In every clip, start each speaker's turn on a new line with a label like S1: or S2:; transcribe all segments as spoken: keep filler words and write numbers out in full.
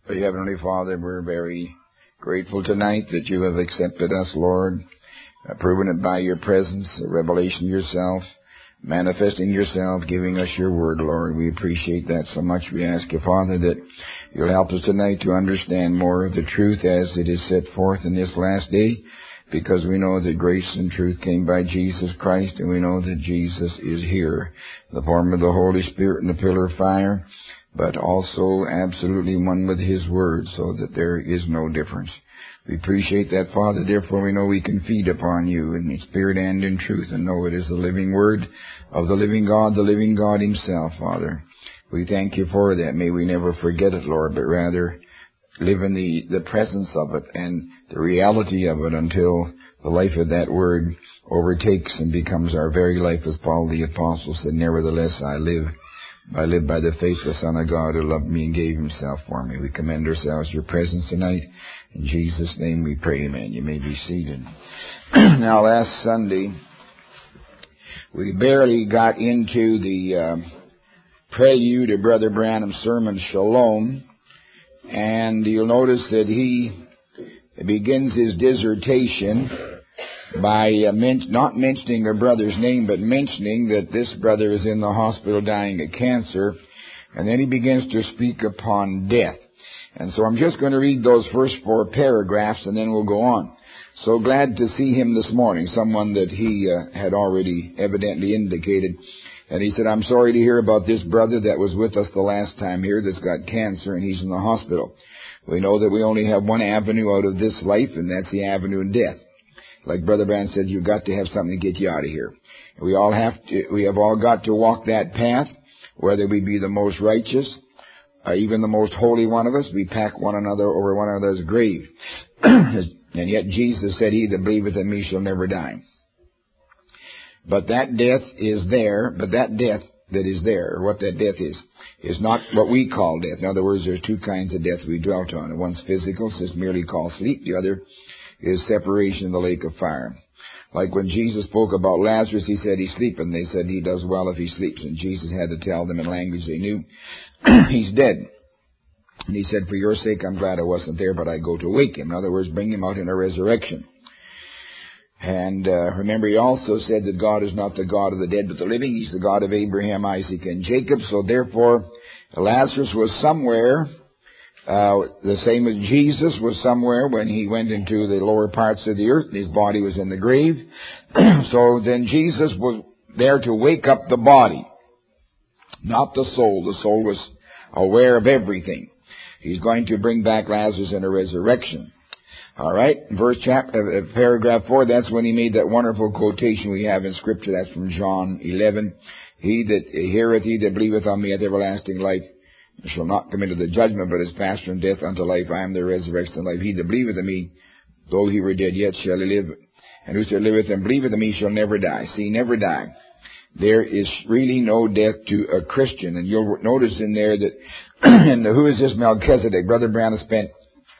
S1: Dear Heavenly Father, we're very grateful tonight that you have accepted us, Lord, uh, proven it by your presence, the revelation of yourself, manifesting yourself, giving us your word, Lord. We appreciate that so much. We ask you, Father, that you'll help us tonight to understand more of the truth as it is set forth in this last day, because we know that grace and truth came by Jesus Christ, and we know that Jesus is here, in the form of the Holy Spirit and the pillar of fire, but also absolutely one with his word, so that there is no difference. We appreciate that, Father. Therefore, we know we can feed upon you in spirit and in truth, and know it is the living word of the living God, the living God himself, Father. We thank you for that. May we never forget it, Lord, but rather live in the, the presence of it and the reality of it until the life of that word overtakes and becomes our very life, as Paul the Apostle said, nevertheless I live. I live by the faith of the Son of God who loved me and gave himself for me. We commend ourselves to your presence tonight. In Jesus' name we pray, amen. You may be seated. Now, last Sunday, we barely got into the uh, prelude of Brother Branham's sermon, Shalom. And you'll notice that he begins his dissertation by uh, men- not mentioning a brother's name, but mentioning that this brother is in the hospital dying of cancer. And then he begins to speak upon death. And so I'm just going to read those first four paragraphs, and then we'll go on. So glad to see him this morning, someone that he uh, had already evidently indicated. And he said, I'm sorry to hear about this brother that was with us the last time here that's got cancer, and he's in the hospital. We know that we only have one avenue out of this life, and that's the avenue of death. Like Brother Branham said, you've got to have something to get you out of here. We all have to, we have all got to walk that path, whether we be the most righteous, or even the most holy one of us. We pack one another over one another's grave. And yet Jesus said, he that believeth in me shall never die. But that death is there, but that death that is there, or what that death is, is not what we call death. In other words, there's two kinds of death we dwelt on. One's physical, so it's merely called sleep. The other is separation in the lake of fire. Like when Jesus spoke about Lazarus, he said he's sleeping. They said he does well if he sleeps. And Jesus had to tell them in language they knew, he's dead. And he said, for your sake, I'm glad I wasn't there, but I go to wake him. In other words, bring him out in a resurrection. And uh, remember, he also said that God is not the God of the dead, but the living. He's the God of Abraham, Isaac, and Jacob. So therefore, Lazarus was somewhere. Uh, the same as Jesus was somewhere when he went into the lower parts of the earth. His body was in the grave. So then Jesus was there to wake up the body, not the soul. The soul was aware of everything. He's going to bring back Lazarus in a resurrection. All right, verse chapter, uh, paragraph four, that's when he made that wonderful quotation we have in Scripture. That's from John eleven. He that heareth, he that believeth on me hath everlasting life, shall not come into the judgment, but is passed from death unto life. I am the resurrection and life. He that believeth in me, though he were dead, yet shall he live. And whoso liveth and believeth in me shall never die. See, never die. There is really no death to a Christian. And you'll notice in there that, and who is this Melchizedek? Brother Branham spent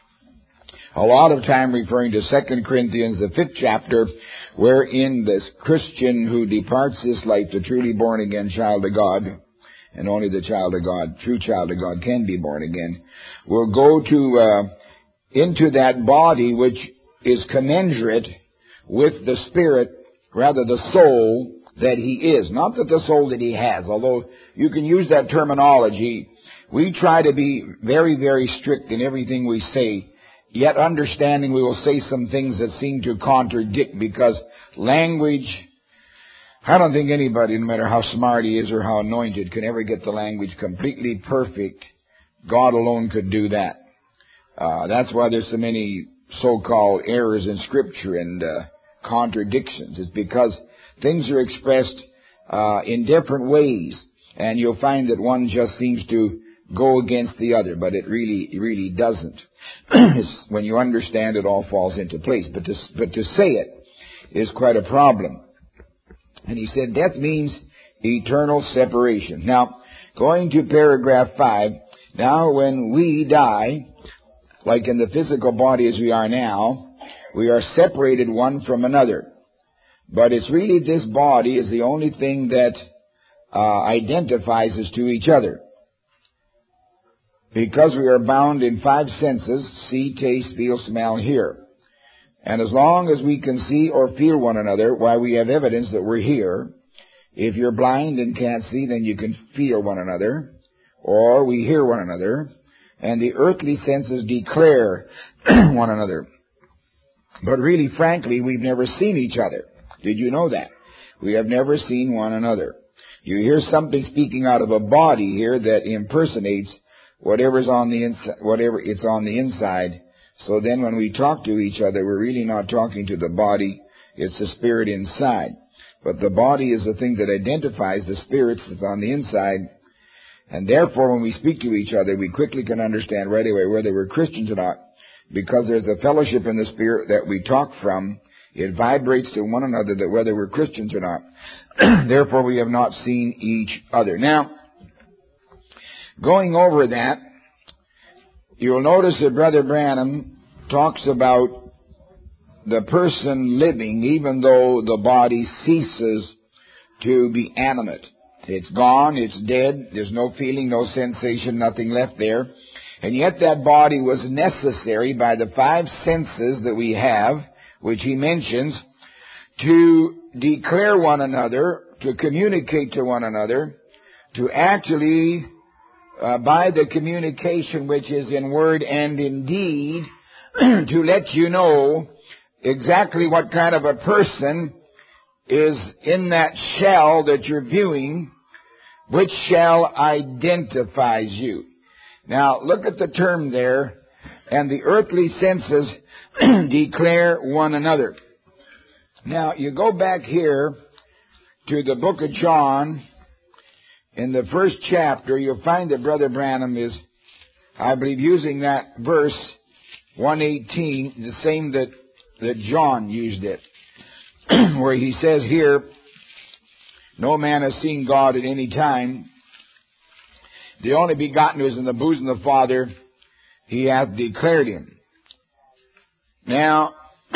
S1: a lot of time referring to Second Corinthians, the fifth chapter, wherein this Christian who departs this life, the truly born again child of God, and only the child of God, true child of God, can be born again, will go to uh, into that body which is commensurate with the spirit, rather the soul that he is. Not that the soul that he has, although you can use that terminology. We try to be very, very strict in everything we say, yet understanding we will say some things that seem to contradict, because language, I don't think anybody, no matter how smart he is or how anointed, can ever get the language completely perfect. God alone could do that. Uh, that's why there's so many so-called errors in Scripture and uh, contradictions. It's because things are expressed uh, in different ways, and you'll find that one just seems to go against the other, but it really, it really doesn't. When you understand, it all falls into place. But to, but to say it is quite a problem. And he said death means eternal separation. Now, going to paragraph five, now when we die, like in the physical body as we are now, we are separated one from another. But it's really this body is the only thing that uh, identifies us to each other. because we are bound in five senses, see, taste, feel, smell, hear. And as long as we can see or feel one another, why we have evidence that we're here. If you're blind and can't see, then you can feel one another, or we hear one another, and the earthly senses declare one another. But really, frankly, we've never seen each other. Did you know that? We have never seen one another. You hear something speaking out of a body here that impersonates whatever's on the inside, whatever it's on the inside. So then when we talk to each other, we're really not talking to the body, it's the spirit inside. But the body is the thing that identifies the spirits that's on the inside. And therefore, when we speak to each other, we quickly can understand right away whether we're Christians or not. Because there's a fellowship in the spirit that we talk from, it vibrates to one another that whether we're Christians or not. Therefore, we have not seen each other. Now, going over that, you'll notice that Brother Branham talks about the person living even though the body ceases to be animate. It's gone, it's dead, there's no feeling, no sensation, nothing left there. And yet that body was necessary by the five senses that we have, which he mentions, to declare one another, to communicate to one another, to actually, uh, by the communication which is in word and in deed, to let you know exactly what kind of a person is in that shell that you're viewing, which shell identifies you. Now, look at the term there, and the earthly senses declare one another. Now, you go back here to the book of John, in the first chapter, you'll find that Brother Branham is, I believe, using that verse, one eighteen, the same that, that John used it, where he says here, no man has seen God at any time. The only begotten who is in the bosom of the Father, he hath declared him. Now,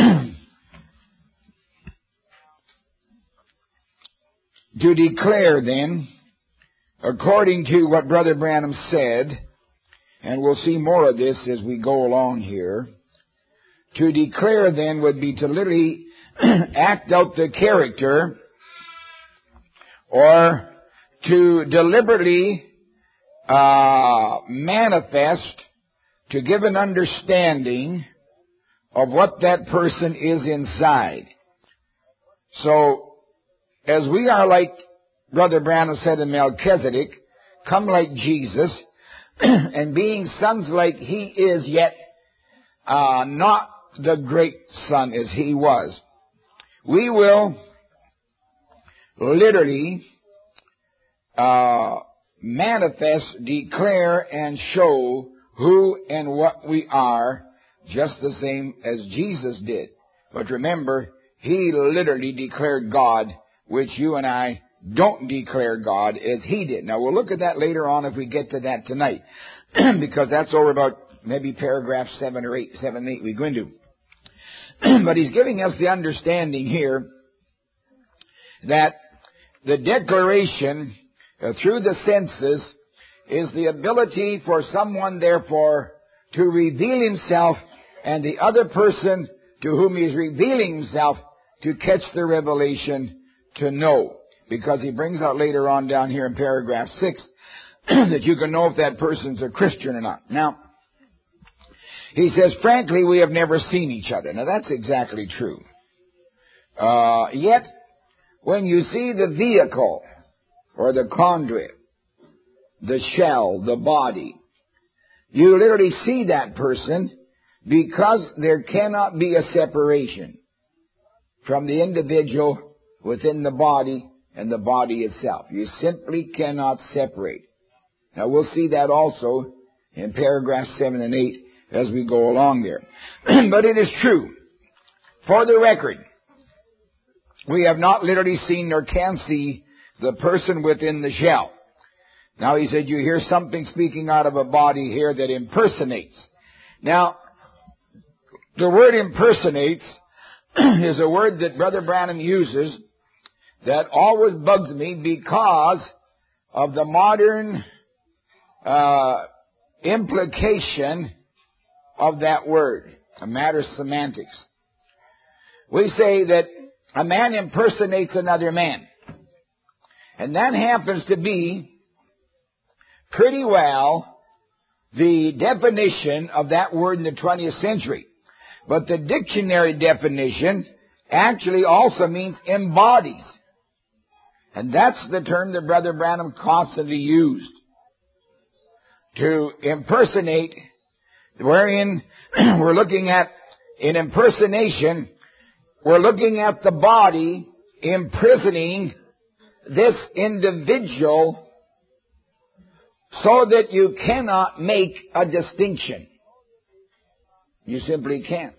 S1: to declare then, according to what Brother Branham said, and we'll see more of this as we go along here, to declare then would be to literally act out the character or to deliberately uh, manifest, to give an understanding of what that person is inside. So, as we are like Brother Branham said in Melchizedek, come like Jesus, and being sons like he is, yet uh, not the great son as he was, we will literally uh, manifest, declare, and show who and what we are, just the same as Jesus did. But remember, he literally declared God, which you and I don't declare God as he did. Now, we'll look at that later on if we get to that tonight, because that's over about maybe paragraph seven or eight, seven, eight we go into. But he's giving us the understanding here that the declaration uh, through the senses is the ability for someone, therefore, to reveal himself, and the other person to whom he is revealing himself to catch the revelation, to know. Because he brings out later on down here in paragraph six that you can know if that person's a Christian or not. Now, he says, frankly, we have never seen each other. Now, that's exactly true. Uh, yet, when you see the vehicle, or the conduit, the shell, the body, you literally see that person because there cannot be a separation from the individual within the body and the body itself. You simply cannot separate. Now, we'll see that also in paragraphs seven and eight as we go along there. But it is true. For the record, we have not literally seen nor can see the person within the shell. Now, he said, you hear something speaking out of a body here that impersonates. Now, the word impersonates is a word that Brother Branham uses that always bugs me because of the modern uh implication of that word, a matter of semantics. We say that a man impersonates another man. And that happens to be pretty well the definition of that word in the twentieth century. But the dictionary definition actually also means embodies. And that's the term that Brother Branham constantly used. To impersonate, wherein we're looking at, in impersonation, we're looking at the body imprisoning this individual so that you cannot make a distinction. You simply can't.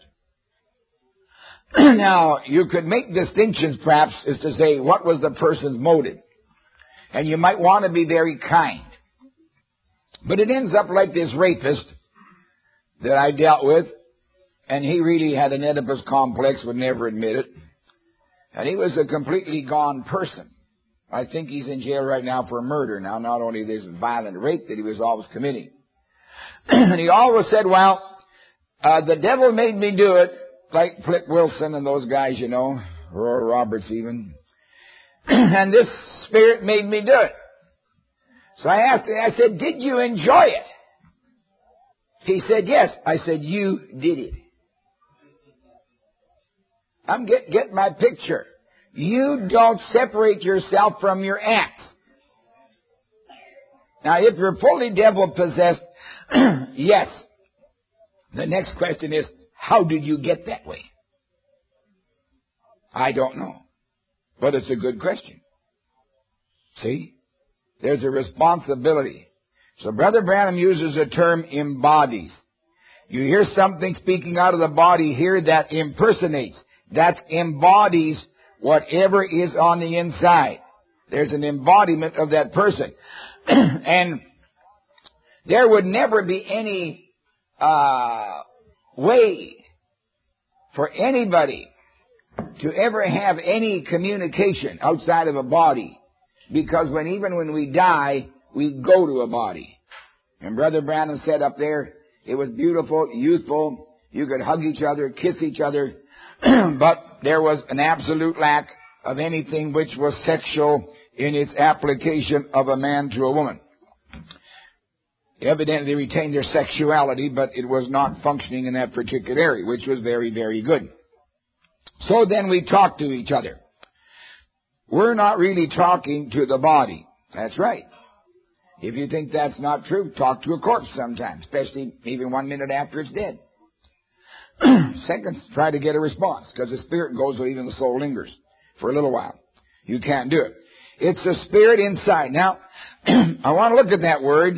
S1: Now, you could make distinctions, perhaps, is to say, what was the person's motive? And you might want to be very kind. But it ends up like this rapist that I dealt with, and he really had an Oedipus complex, would never admit it. And he was a completely gone person. I think he's in jail right now for murder now, not only this violent rape that he was always committing. And he always said, well, uh, the devil made me do it, like Flip Wilson and those guys, you know, Roy Roberts even. And this spirit made me do it. So I asked him, I said, did you enjoy it? He said, yes. I said, you did it. I'm get, get my picture. You don't separate yourself from your acts. Now, if you're fully devil possessed, yes. The next question is, how did you get that way? I don't know. But it's a good question. See? There's a responsibility. So Brother Branham uses the term embodies. You hear something speaking out of the body here that impersonates. That embodies whatever is on the inside. There's an embodiment of that person. And there would never be any uh, way for anybody to ever have any communication outside of a body. Because when even when we die, we go to a body. And Brother Branham said up there, it was beautiful, youthful. You could hug each other, kiss each other. But there was an absolute lack of anything which was sexual in its application of a man to a woman. Evidently retained their sexuality, but it was not functioning in that particular area, which was very, very good. So then we talk to each other. We're not really talking to the body. That's right. If you think that's not true, talk to a corpse sometimes, especially even one minute after it's dead. Second, try to get a response, because the spirit goes where even the soul lingers for a little while. You can't do it. It's the spirit inside. Now, I want to look at that word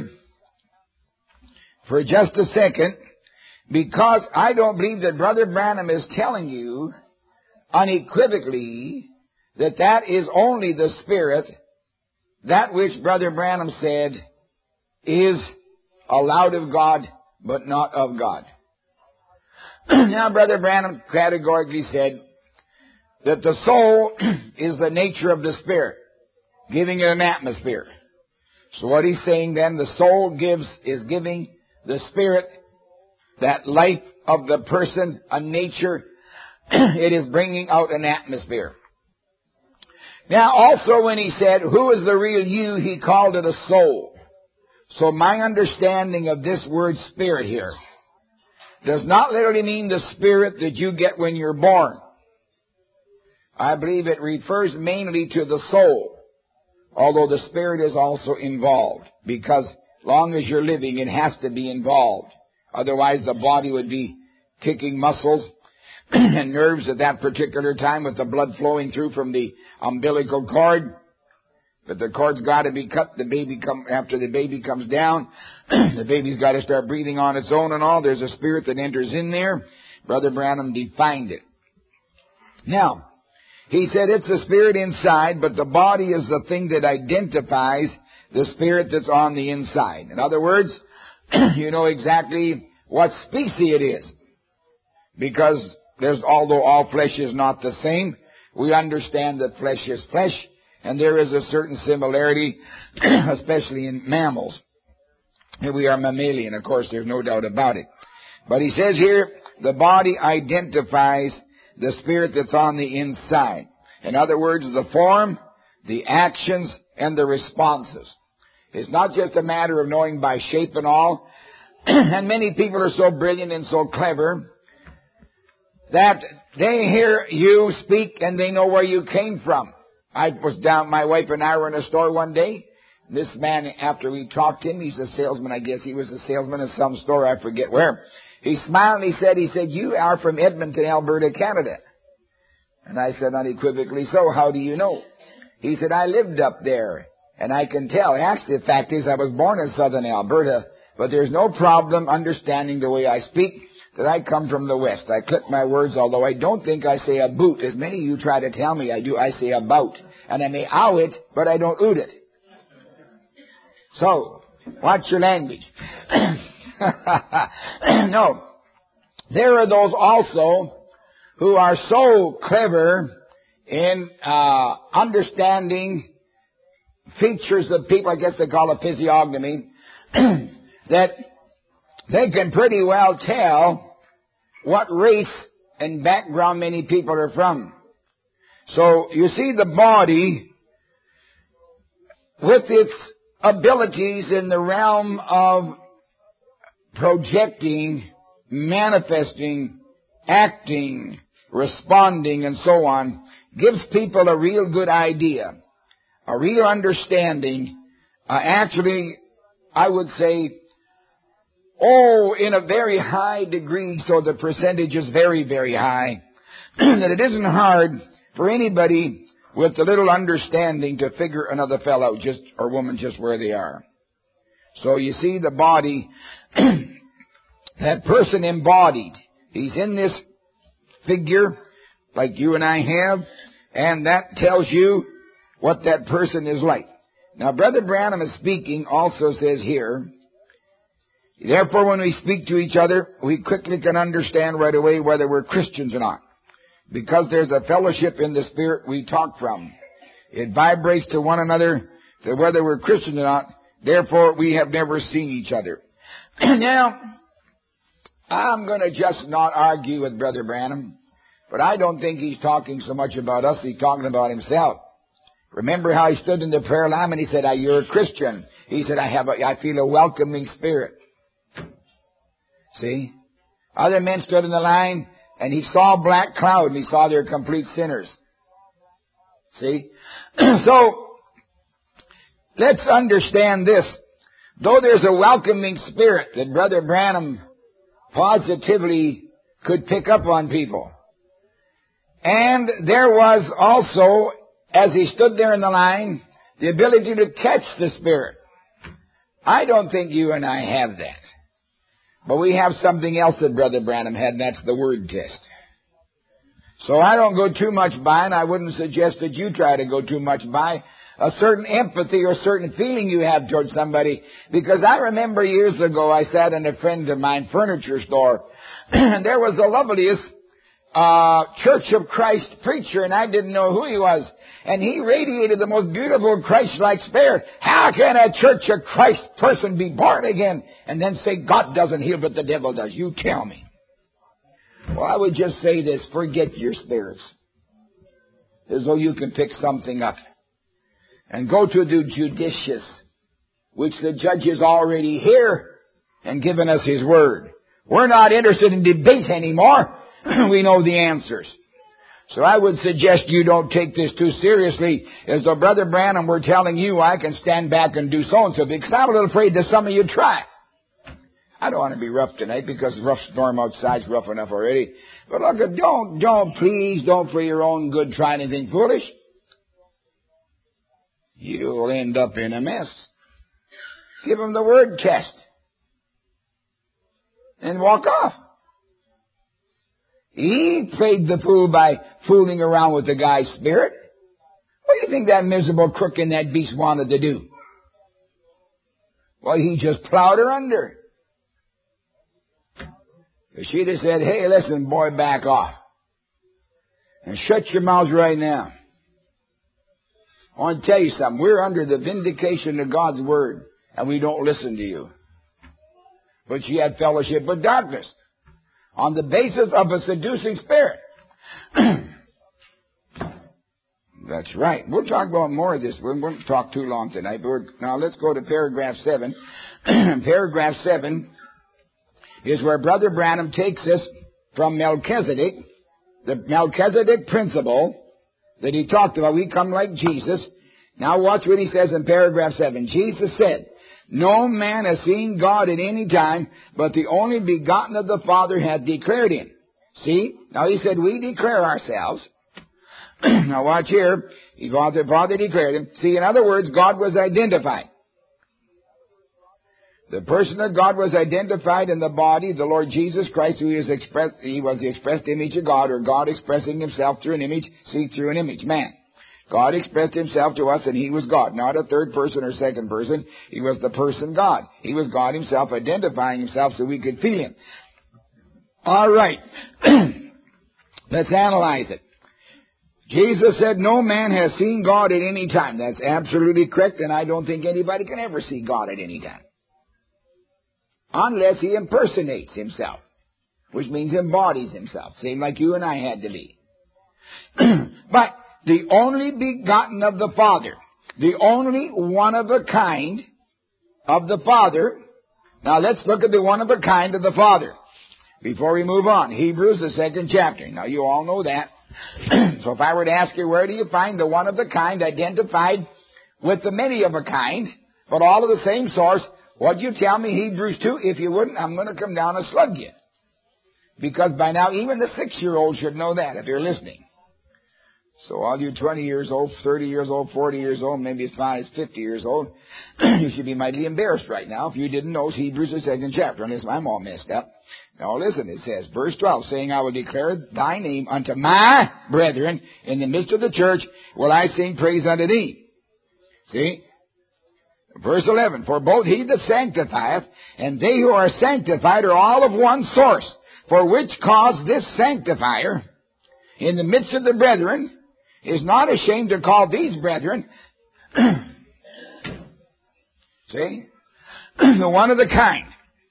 S1: for just a second, because I don't believe that Brother Branham is telling you unequivocally that that is only the spirit, that which Brother Branham said is allowed of God, but not of God. Now, Brother Branham categorically said that the soul is the nature of the spirit, giving it an atmosphere. So what he's saying then, the soul gives, is giving the spirit that life of the person, a nature. It is bringing out an atmosphere. Now, also when he said, who is the real you, he called it a soul. So my understanding of this word spirit here does not literally mean the spirit that you get when you're born. I believe it refers mainly to the soul, although the spirit is also involved, because long as you're living, it has to be involved. Otherwise, the body would be kicking muscles and nerves at that particular time with the blood flowing through from the umbilical cord. But the cord's got to be cut. The baby come after the baby comes down. The baby's got to start breathing on its own and all. There's a spirit that enters in there. Brother Branham defined it. Now, he said it's the spirit inside, but the body is the thing that identifies the spirit that's on the inside. In other words, you know exactly what species it is. Because there's, although all flesh is not the same, we understand that flesh is flesh. And there is a certain similarity, especially in mammals. We are mammalian, of course, there's no doubt about it. But he says here, the body identifies the spirit that's on the inside. In other words, the form, the actions, and the responses. It's not just a matter of knowing by shape and all. And many people are so brilliant and so clever that they hear you speak and they know where you came from. I was down, my wife and I were in a store one day. This man, after we talked to him, he's a salesman, I guess he was a salesman in some store, I forget where. He smiled and he said, he said, you are from Edmonton, Alberta, Canada. And I said unequivocally, so how do you know? He said, I lived up there, and I can tell. Actually, the fact is I was born in southern Alberta, but there's no problem understanding the way I speak that I come from the West. I clip my words, although I don't think I say a boot, as many of you try to tell me I do. I say about. And I may ow it, but I don't oot it. So, watch your language. No. There are those also who are so clever in uh understanding features of people, I guess they call it physiognomy, that they can pretty well tell what race and background many people are from. So, you see the body with its abilities in the realm of projecting, manifesting, acting, responding, and so on, gives people a real good idea, a real understanding. Uh, actually, I would say, oh, in a very high degree, so the percentage is very, very high, that it isn't hard for anybody with a little understanding to figure another fellow just or woman just where they are. So you see the body, that person embodied. He's in this figure like you and I have, and that tells you what that person is like. Now, Brother Branham is speaking also says here, therefore when we speak to each other, we quickly can understand right away whether we're Christians or not. Because there's a fellowship in the Spirit we talk from. It vibrates to one another to whether we're Christians or not. Therefore, we have never seen each other. Now, I'm going to just not argue with Brother Branham, but I don't think he's talking so much about us. He's talking about himself. Remember how he stood in the prayer line and he said, ah, you're a Christian. He said, I have a, I feel a welcoming spirit. See? Other men stood in the line and he saw a black cloud and he saw they're complete sinners. See? So, let's understand this. Though there's a welcoming spirit that Brother Branham positively could pick up on people. And there was also, as he stood there in the line, the ability to catch the Spirit. I don't think you and I have that. But we have something else that Brother Branham had, and that's the word test. So I don't go too much by, and I wouldn't suggest that you try to go too much by a certain empathy or certain feeling you have towards somebody. Because I remember years ago I sat in a friend of mine furniture store, and there was the loveliest uh Church of Christ preacher, and I didn't know who he was. And he radiated the most beautiful Christ-like spirit. How can a Church of Christ person be born again and then say God doesn't heal but the devil does? You tell me. Well, I would just say this, forget your spirits. As though you can pick something up. And go to the judicious, which the judge is already here and given us his word. We're not interested in debate anymore. We know the answers. So I would suggest you don't take this too seriously. As though Brother Branham were telling you, I can stand back and do so-and-so, because I'm a little afraid that some of you try. I don't want to be rough tonight because the rough storm outside's rough enough already. But look, don't, don't, please, don't for your own good try anything foolish. You'll end up in a mess. Give him the word test. And walk off. He played the fool by fooling around with the guy's spirit. What do you think that miserable crook in that beast wanted to do? Well, he just plowed her under. If she'd have said, hey, listen, boy, back off. And shut your mouth right now. I want to tell you something. We're under the vindication of God's word, and we don't listen to you. but she had fellowship with darkness on the basis of a seducing spirit. That's right. We'll talk about more of this. We won't talk too long tonight. But we're, now let's go to paragraph seven. Paragraph seven is where Brother Branham takes us from Melchizedek, the Melchizedek principle that he talked about. We come like Jesus. Now watch what he says in paragraph seven. Jesus said, "No man has seen God at any time, but the only begotten of the Father hath declared him." See? Now he said, we declare ourselves. Now watch here. He, Father, Father declared him. See, in other words, God was identified. The person of God was identified in the body, the Lord Jesus Christ, who is expressed, he was the expressed image of God, or God expressing himself through an image, see, through an image, man. God expressed himself to us, and he was God, not a third person or second person. He was the person God. He was God himself, identifying himself so we could feel him. All right. Let's analyze it. Jesus said, no man has seen God at any time. That's absolutely correct, and I don't think anybody can ever see God at any time. Unless he impersonates himself, which means embodies himself, same like you and I had to be. But the only begotten of the Father, the only one of a kind of the Father. Now let's look at the one of a kind of the Father before we move on. Hebrews, the second chapter. Now you all know that. So if I were to ask you, where do you find the one of a kind identified with the many of a kind, but all of the same source? What'd you tell me, Hebrews two? If you wouldn't, I'm going to come down and slug you. Because by now, even the six-year-old should know that, if you're listening. So all you twenty years old, thirty years old, forty years old, maybe as far as fifty years old, you should be mighty embarrassed right now if you didn't know Hebrews, the second chapter, unless I'm all messed up. Now listen, it says, verse twelve, saying, I will declare thy name unto my brethren in the midst of the church, will I sing praise unto thee. See? Verse eleven, for both he that sanctifieth and they who are sanctified are all of one source, for which cause this sanctifier in the midst of the brethren is not ashamed to call these brethren, see, the one of the kind.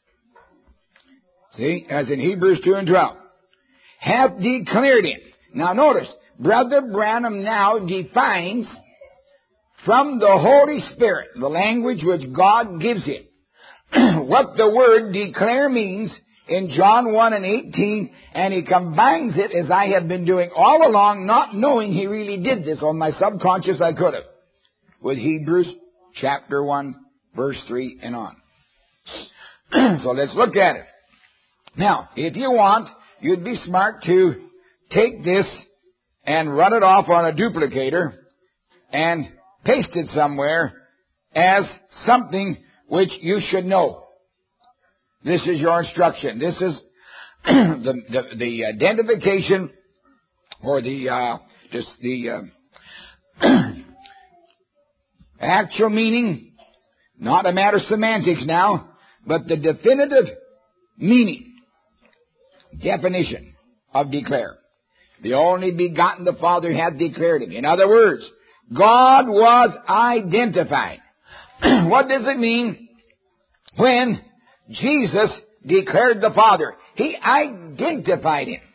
S1: See, as in Hebrews two and twelve, hath declared him. Now notice, Brother Branham now defines from the Holy Spirit, the language which God gives him, what the word declare means in John one and eighteen, and he combines it, as I have been doing all along, not knowing he really did this. On my subconscious I could have, with Hebrews chapter one, verse three and on. So let's look at it. Now, if you want, you'd be smart to take this and run it off on a duplicator and paste it somewhere as something which you should know. This is your instruction. This is the, the, the identification or the, uh, just the, uh, actual meaning, not a matter of semantics now, but the definitive meaning, definition of declare. The only begotten the Father hath declared him. In other words, God was identified. What does it mean when Jesus declared the Father? He identified him.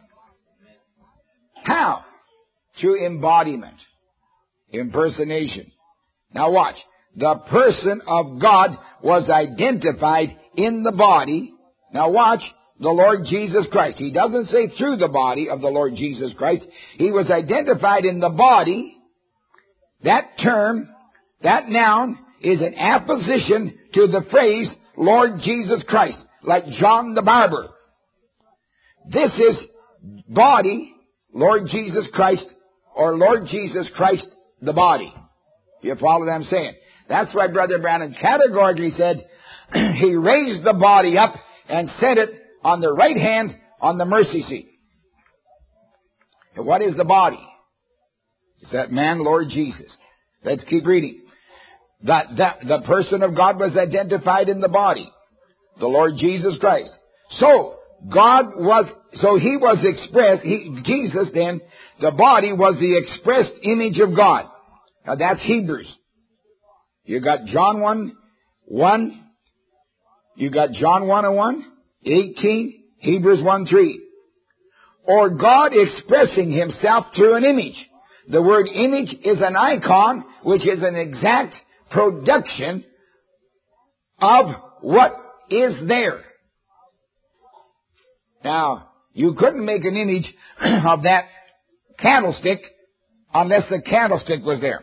S1: How? Through embodiment, impersonation. Now watch. The person of God was identified in the body. Now watch. The Lord Jesus Christ. He doesn't say through the body of the Lord Jesus Christ. He was identified in the body. That term, that noun, is an apposition to the phrase Lord Jesus Christ, like John the Barber. This is body, Lord Jesus Christ, or Lord Jesus Christ, the body. You follow what I'm saying? That's why Brother Branham categorically said he raised the body up and set it on the right hand on the mercy seat. And what is the body? It's that man, Lord Jesus. Let's keep reading. That, that the person of God was identified in the body, the Lord Jesus Christ. So God was, so he was expressed. He, Jesus then, the body was the expressed image of God. Now that's Hebrews. You got John one, one. You got John one and one, eighteen, Hebrews one three. Or God expressing himself through an image. The word image is an icon, which is an exact production of what is there. Now, you couldn't make an image of that candlestick unless the candlestick was there.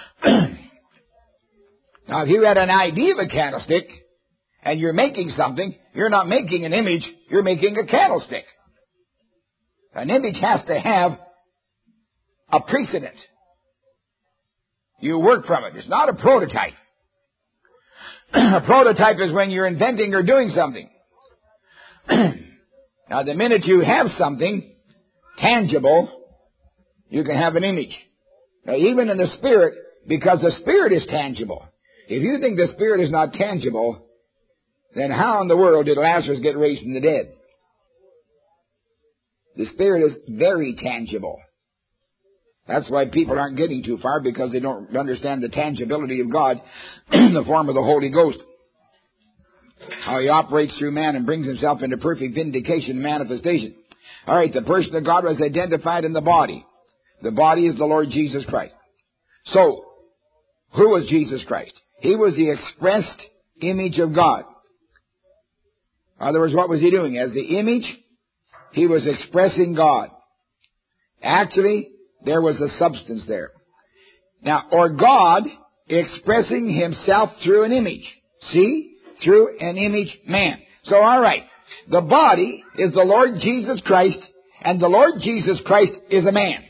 S1: Now, if you had an idea of a candlestick and you're making something, you're not making an image, you're making a candlestick. An image has to have a precedent. You work from it. It's not a prototype. A prototype is when you're inventing or doing something. Now, the minute you have something tangible, you can have an image. Now, even in the Spirit, because the Spirit is tangible. If you think the Spirit is not tangible, then how in the world did Lazarus get raised from the dead? The Spirit is very tangible. That's why people aren't getting too far, because they don't understand the tangibility of God in the form of the Holy Ghost. How he operates through man and brings himself into perfect vindication and manifestation. All right, the person of God was identified in the body. The body is the Lord Jesus Christ. So, who was Jesus Christ? He was the expressed image of God. In other words, what was he doing? As the image, he was expressing God. Actually, there was a substance there. Now, or God expressing himself through an image. See? Through an image man. So, all right. The body is the Lord Jesus Christ, and the Lord Jesus Christ is a man.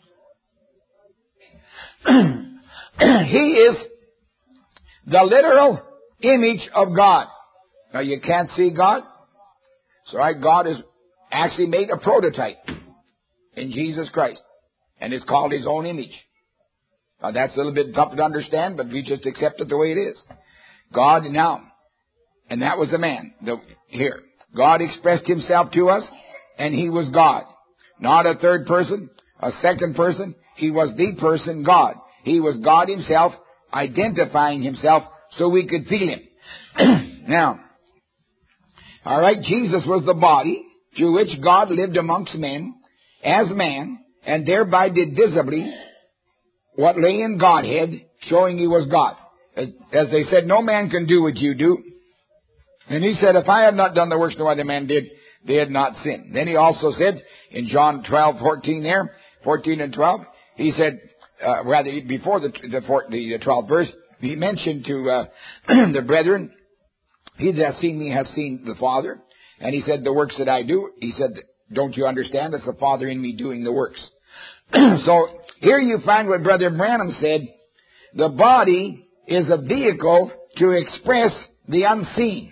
S1: He is the literal image of God. Now, you can't see God. So, right, God has actually made a prototype in Jesus Christ. And it's called his own image. Now, that's a little bit tough to understand, but we just accept it the way it is. God now, and that was the man. The, here, God expressed himself to us, and he was God. Not a third person, a second person. He was the person, God. He was God himself, identifying himself so we could feel him. Now, all right, Jesus was the body through which God lived amongst men as man, and thereby did visibly what lay in Godhead, showing he was God. As, as they said, no man can do what you do. And he said, if I had not done the works no other man did, they had not sinned. Then he also said, in John twelve, fourteen there, fourteen and twelve, he said, uh, rather, before the, the, the twelfth verse, he mentioned to uh, the brethren, he that has seen me has seen the Father. And he said, the works that I do, he said, don't you understand? It's the Father in me doing the works. So, here you find what Brother Branham said. The body is a vehicle to express the unseen.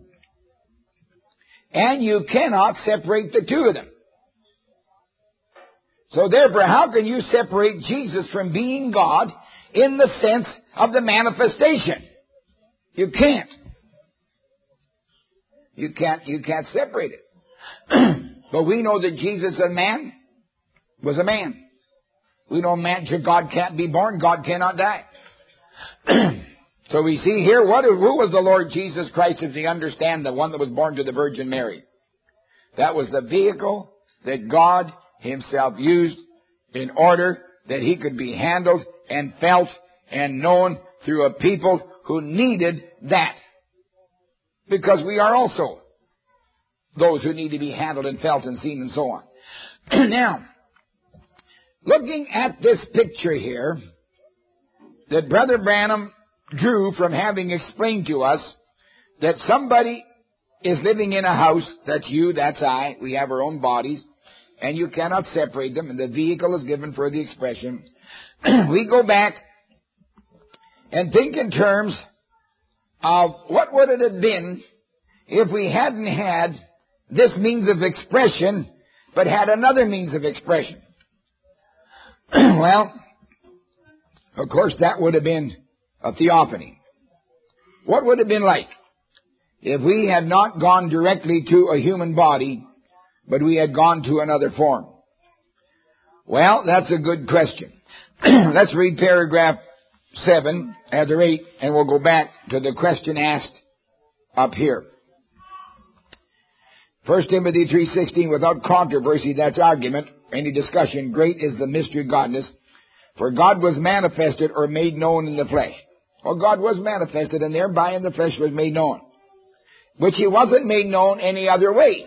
S1: And you cannot separate the two of them. So therefore, how can you separate Jesus from being God in the sense of the manifestation? You can't. You can't, you can't separate it. But we know that Jesus, a man, was a man. We know man, God can't be born, God cannot die. So we see here, what, who was the Lord Jesus Christ, if we understand, the one that was born to the Virgin Mary? That was the vehicle that God himself used in order that he could be handled and felt and known through a people who needed that. Because we are also those who need to be handled and felt and seen and so on. Now, looking at this picture here that Brother Branham drew from having explained to us that somebody is living in a house, that's you, that's I, we have our own bodies, and you cannot separate them, and the vehicle is given for the expression. We go back and think in terms of what would it have been if we hadn't had this means of expression, but had another means of expression. Well, of course, that would have been a theophany. What would it have been like if we had not gone directly to a human body, but we had gone to another form? Well, that's a good question. Let's read paragraph seven, or eight, and we'll go back to the question asked up here. First Timothy three sixteen, without controversy, that's argument, any discussion, great is the mystery of godliness, for God was manifested or made known in the flesh. Well, God was manifested, and thereby in the flesh was made known, which He wasn't made known any other way.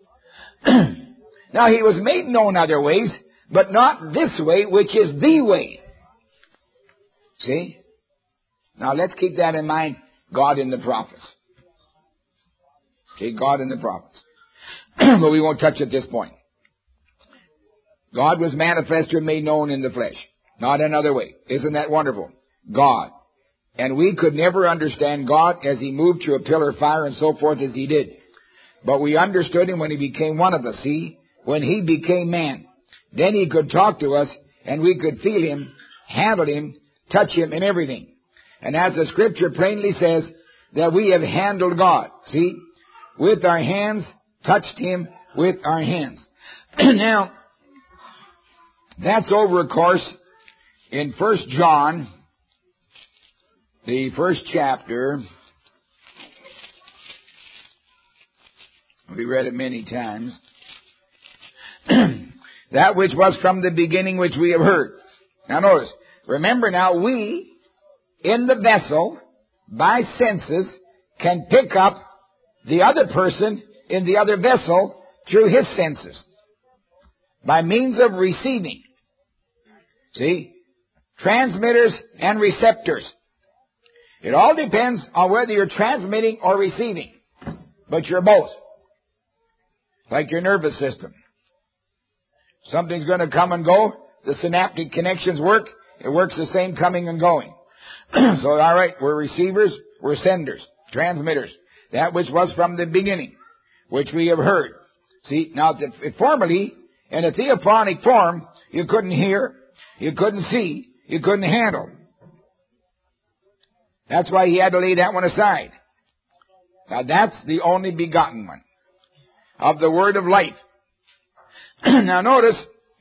S1: Now, He was made known other ways, but not this way, which is the way. See? Now, let's keep that in mind, God in the prophets. See, God in the prophets. But we won't touch at this point. God was manifested and made known in the flesh, not another way. Isn't that wonderful? God. And we could never understand God as He moved through a pillar of fire and so forth as He did. But we understood Him when He became one of us. See? When He became man. Then He could talk to us and we could feel Him, handle Him, touch Him and everything. And as the Scripture plainly says, that we have handled God. See? With our hands, touched Him with our hands. Now, that's over, of course, in First John, the first chapter. We read it many times. That which was from the beginning, which we have heard. Now notice, remember now, we, in the vessel, by senses, can pick up the other person in the other vessel through his senses, by means of receiving. See? Transmitters and receptors. It all depends on whether you're transmitting or receiving. But you're both. Like your nervous system. Something's going to come and go. The synaptic connections work. It works the same coming and going. So, all right, we're receivers, we're senders, transmitters. That which was from the beginning, which we have heard. See, now, if formerly, in a theophonic form, you couldn't hear, you couldn't see, you couldn't handle. That's why He had to lay that one aside. Now, that's the only begotten one of the word of life. Now, notice,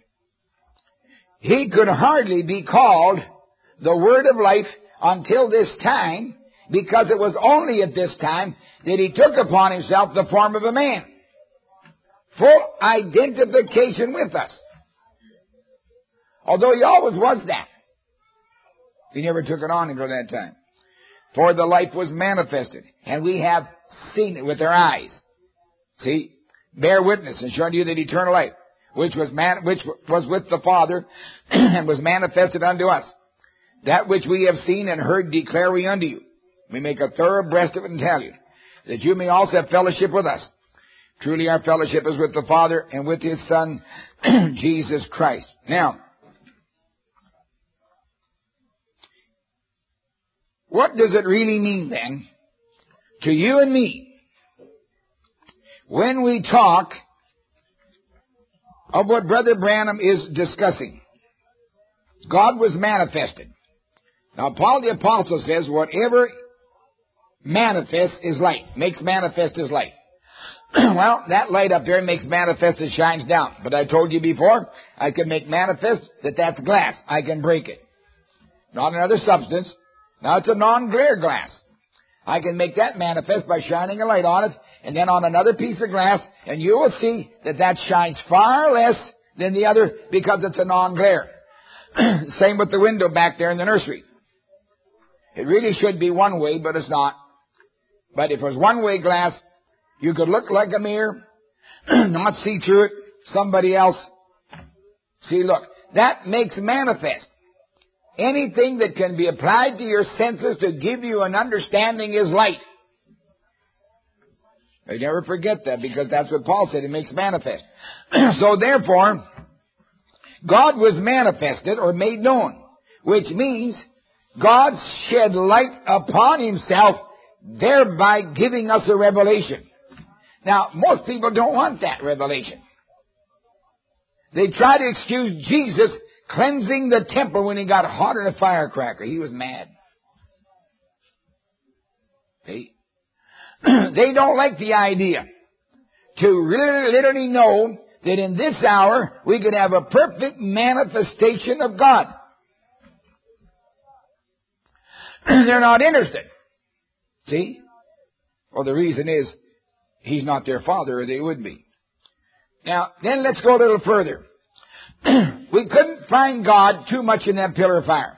S1: He could hardly be called the word of life until this time, because it was only at this time that He took upon Himself the form of a man. Full identification with us. Although He always was that. He never took it on until that time. For the life was manifested, and we have seen it with our eyes. See? Bear witness and show you that eternal life, which was man, which was with the Father, and was manifested unto us. That which we have seen and heard declare we unto you. We make a thorough breast of it and tell you, that you may also have fellowship with us. Truly our fellowship is with the Father and with His Son, Jesus Christ. Now, what does it really mean then to you and me when we talk of what Brother Branham is discussing? God was manifested. Now, Paul the Apostle says, whatever manifests is light, makes manifest is light. Well, that light up there makes manifest as shines down. But I told you before, I can make manifest that that's glass. I can break it. Not another substance. Now it's a non-glare glass. I can make that manifest by shining a light on it, and then on another piece of glass, and you will see that that shines far less than the other because it's a non-glare. Same with the window back there in the nursery. It really should be one way, but it's not. But if it was one-way glass, you could look like a mirror, not see through it, somebody else. See, look, that makes manifest. Anything that can be applied to your senses to give you an understanding is light. You never forget that, because that's what Paul said, it makes manifest. So therefore, God was manifested or made known, which means God shed light upon Himself, thereby giving us a revelation. Now, most people don't want that revelation. They try to excuse Jesus cleansing the temple when He got hot in a firecracker. He was mad. See? They don't like the idea to really, literally know that in this hour we could have a perfect manifestation of God. They're not interested. See? Well, the reason is He's not their father, or they would be. Now, then let's go a little further. We couldn't find God too much in that pillar of fire.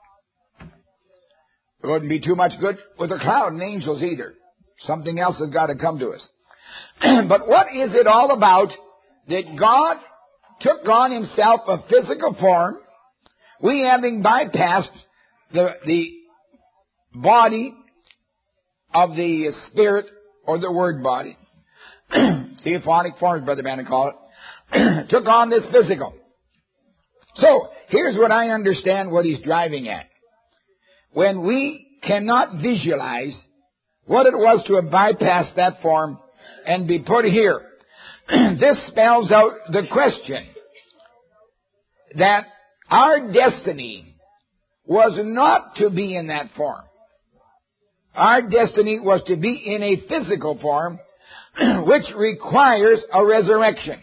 S1: It wouldn't be too much good with a cloud and angels either. Something else has got to come to us. But what is it all about that God took on himself a physical form, we having bypassed the, the body of the spirit or the word body, theophonic forms, Brother Bannon call it, took on this physical. So, here's what I understand what he's driving at. When we cannot visualize what it was to have bypassed that form and be put here, this spells out the question that our destiny was not to be in that form. Our destiny was to be in a physical form, which requires a resurrection.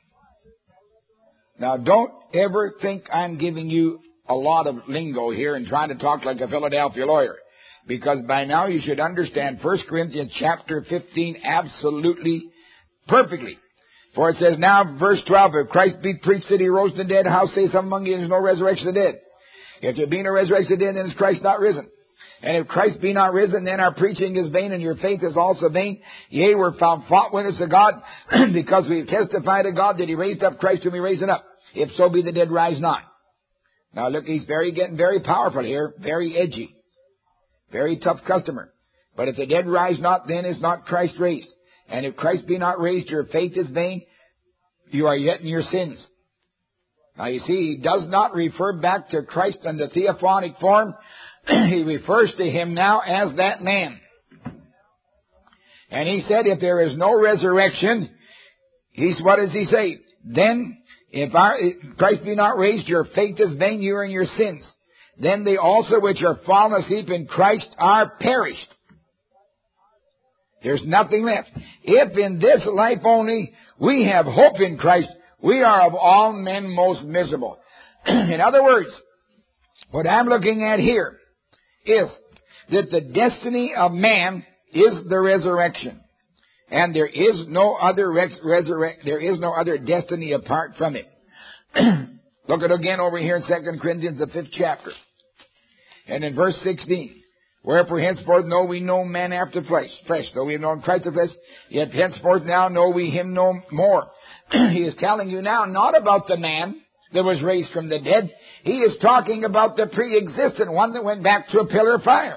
S1: Now, don't ever think I'm giving you a lot of lingo here and trying to talk like a Philadelphia lawyer. Because by now you should understand First Corinthians chapter fifteen absolutely perfectly. For it says now, verse twelve, if Christ be preached that he rose from the dead, how say some among you there's no resurrection of the dead? If there be no resurrection of the dead, then is Christ not risen? And if Christ be not risen, then our preaching is vain, and your faith is also vain. Yea, we're found fault witness to God, because we testify to God that he raised up Christ whom he raised up. If so be the dead rise not. Now look, he's very getting very powerful here, very edgy. Very tough customer. But if the dead rise not, then is not Christ raised. And if Christ be not raised, your faith is vain. You are yet in your sins. Now you see, he does not refer back to Christ in the theophanic form. He refers to him now as that man. And he said, if there is no resurrection, he's, what does he say? Then, if, our, if Christ be not raised, your faith is vain, you are in your sins. Then they also which are fallen asleep in Christ are perished. There's nothing left. If in this life only we have hope in Christ, we are of all men most miserable. In other words, what I'm looking at here is that the destiny of man is the resurrection. And there is no other res- resurrect, there is no other destiny apart from it. Look at it again over here in Second Corinthians, the fifth chapter. And in verse sixteen, wherefore henceforth know we no man after flesh, flesh, though we have known Christ of flesh, yet henceforth now know we him no more. He is telling you now not about the man that was raised from the dead. He is talking about the pre-existent one that went back to a pillar of fire.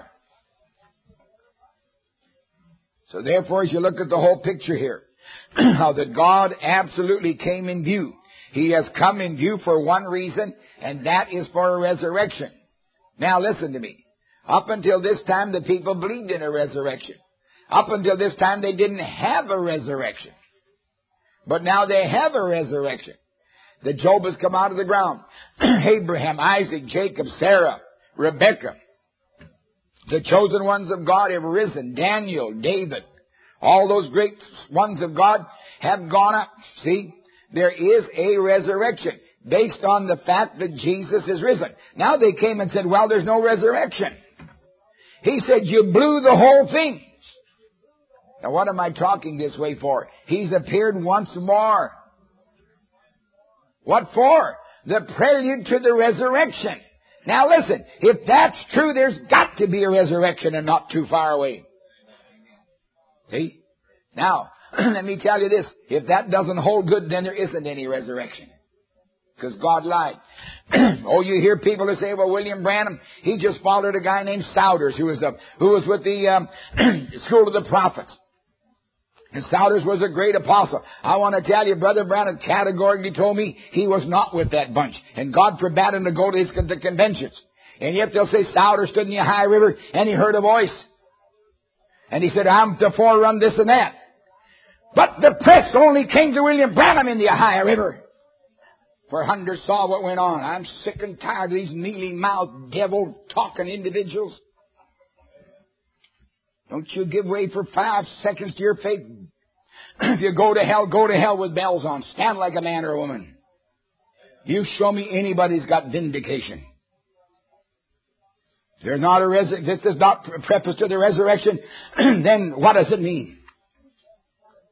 S1: So therefore, as you look at the whole picture here, how that God absolutely came in view. He has come in view for one reason, and that is for a resurrection. Now listen to me. Up until this time, the people believed in a resurrection. Up until this time, they didn't have a resurrection. But now they have a resurrection. The Job has come out of the ground. Abraham, Isaac, Jacob, Sarah, Rebekah. The chosen ones of God have risen. Daniel, David. All those great ones of God have gone up. See, there is a resurrection based on the fact that Jesus is risen. Now they came and said, well, there's no resurrection. He said, you blew the whole thing. Now what am I talking this way for? He's appeared once more. What for? The prelude to the resurrection. Now listen, if that's true, there's got to be a resurrection and not too far away. See? Now, let me tell you this. If that doesn't hold good, then there isn't any resurrection. Because God lied. Oh, you hear people who say, well, William Branham, he just followed a guy named Souders who was, the, who was with the um, School of the Prophets. And Souders was a great apostle. I want to tell you, Brother Branham categorically told me he was not with that bunch. And God forbade him to go to his the conventions. And yet they'll say Souders stood in the Ohio River and he heard a voice. And he said, I'm to forerun this and that. But the press only came to William Branham in the Ohio River. For hundreds saw what went on. I'm sick and tired of these mealy-mouthed, devil-talking individuals. Don't you give way for five seconds to your faith. If you go to hell, go to hell with bells on. Stand like a man or a woman. You show me anybody's got vindication. If there's not a res- if this is not preface to the resurrection, then what does it mean?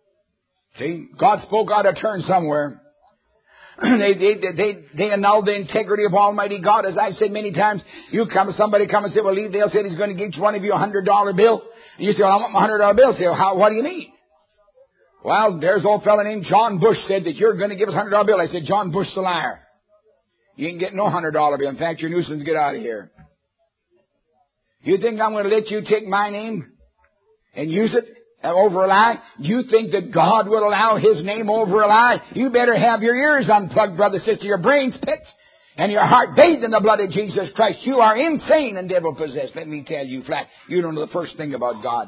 S1: See, God spoke out of turn somewhere. they, they, they, they annul the integrity of Almighty God. As I've said many times, you come, somebody come and say, well, they'll say he's going to give each one of you a hundred dollar bill. And you say, well, I want my hundred dollar bill. Say, well, how, what do you mean? Well, there's an old fellow named John Bush said that you're going to give us a hundred dollar bill. I said, John Bush's a liar. You ain't getting no hundred dollar bill. In fact, you're a nuisance. Get out of here. You think I'm going to let you take my name and use it over a lie? You think that God will allow His name over a lie? You better have your ears unplugged, brother, sister, your brains picked, and your heart bathed in the blood of Jesus Christ. You are insane and devil-possessed. Let me tell you flat. You don't know the first thing about God.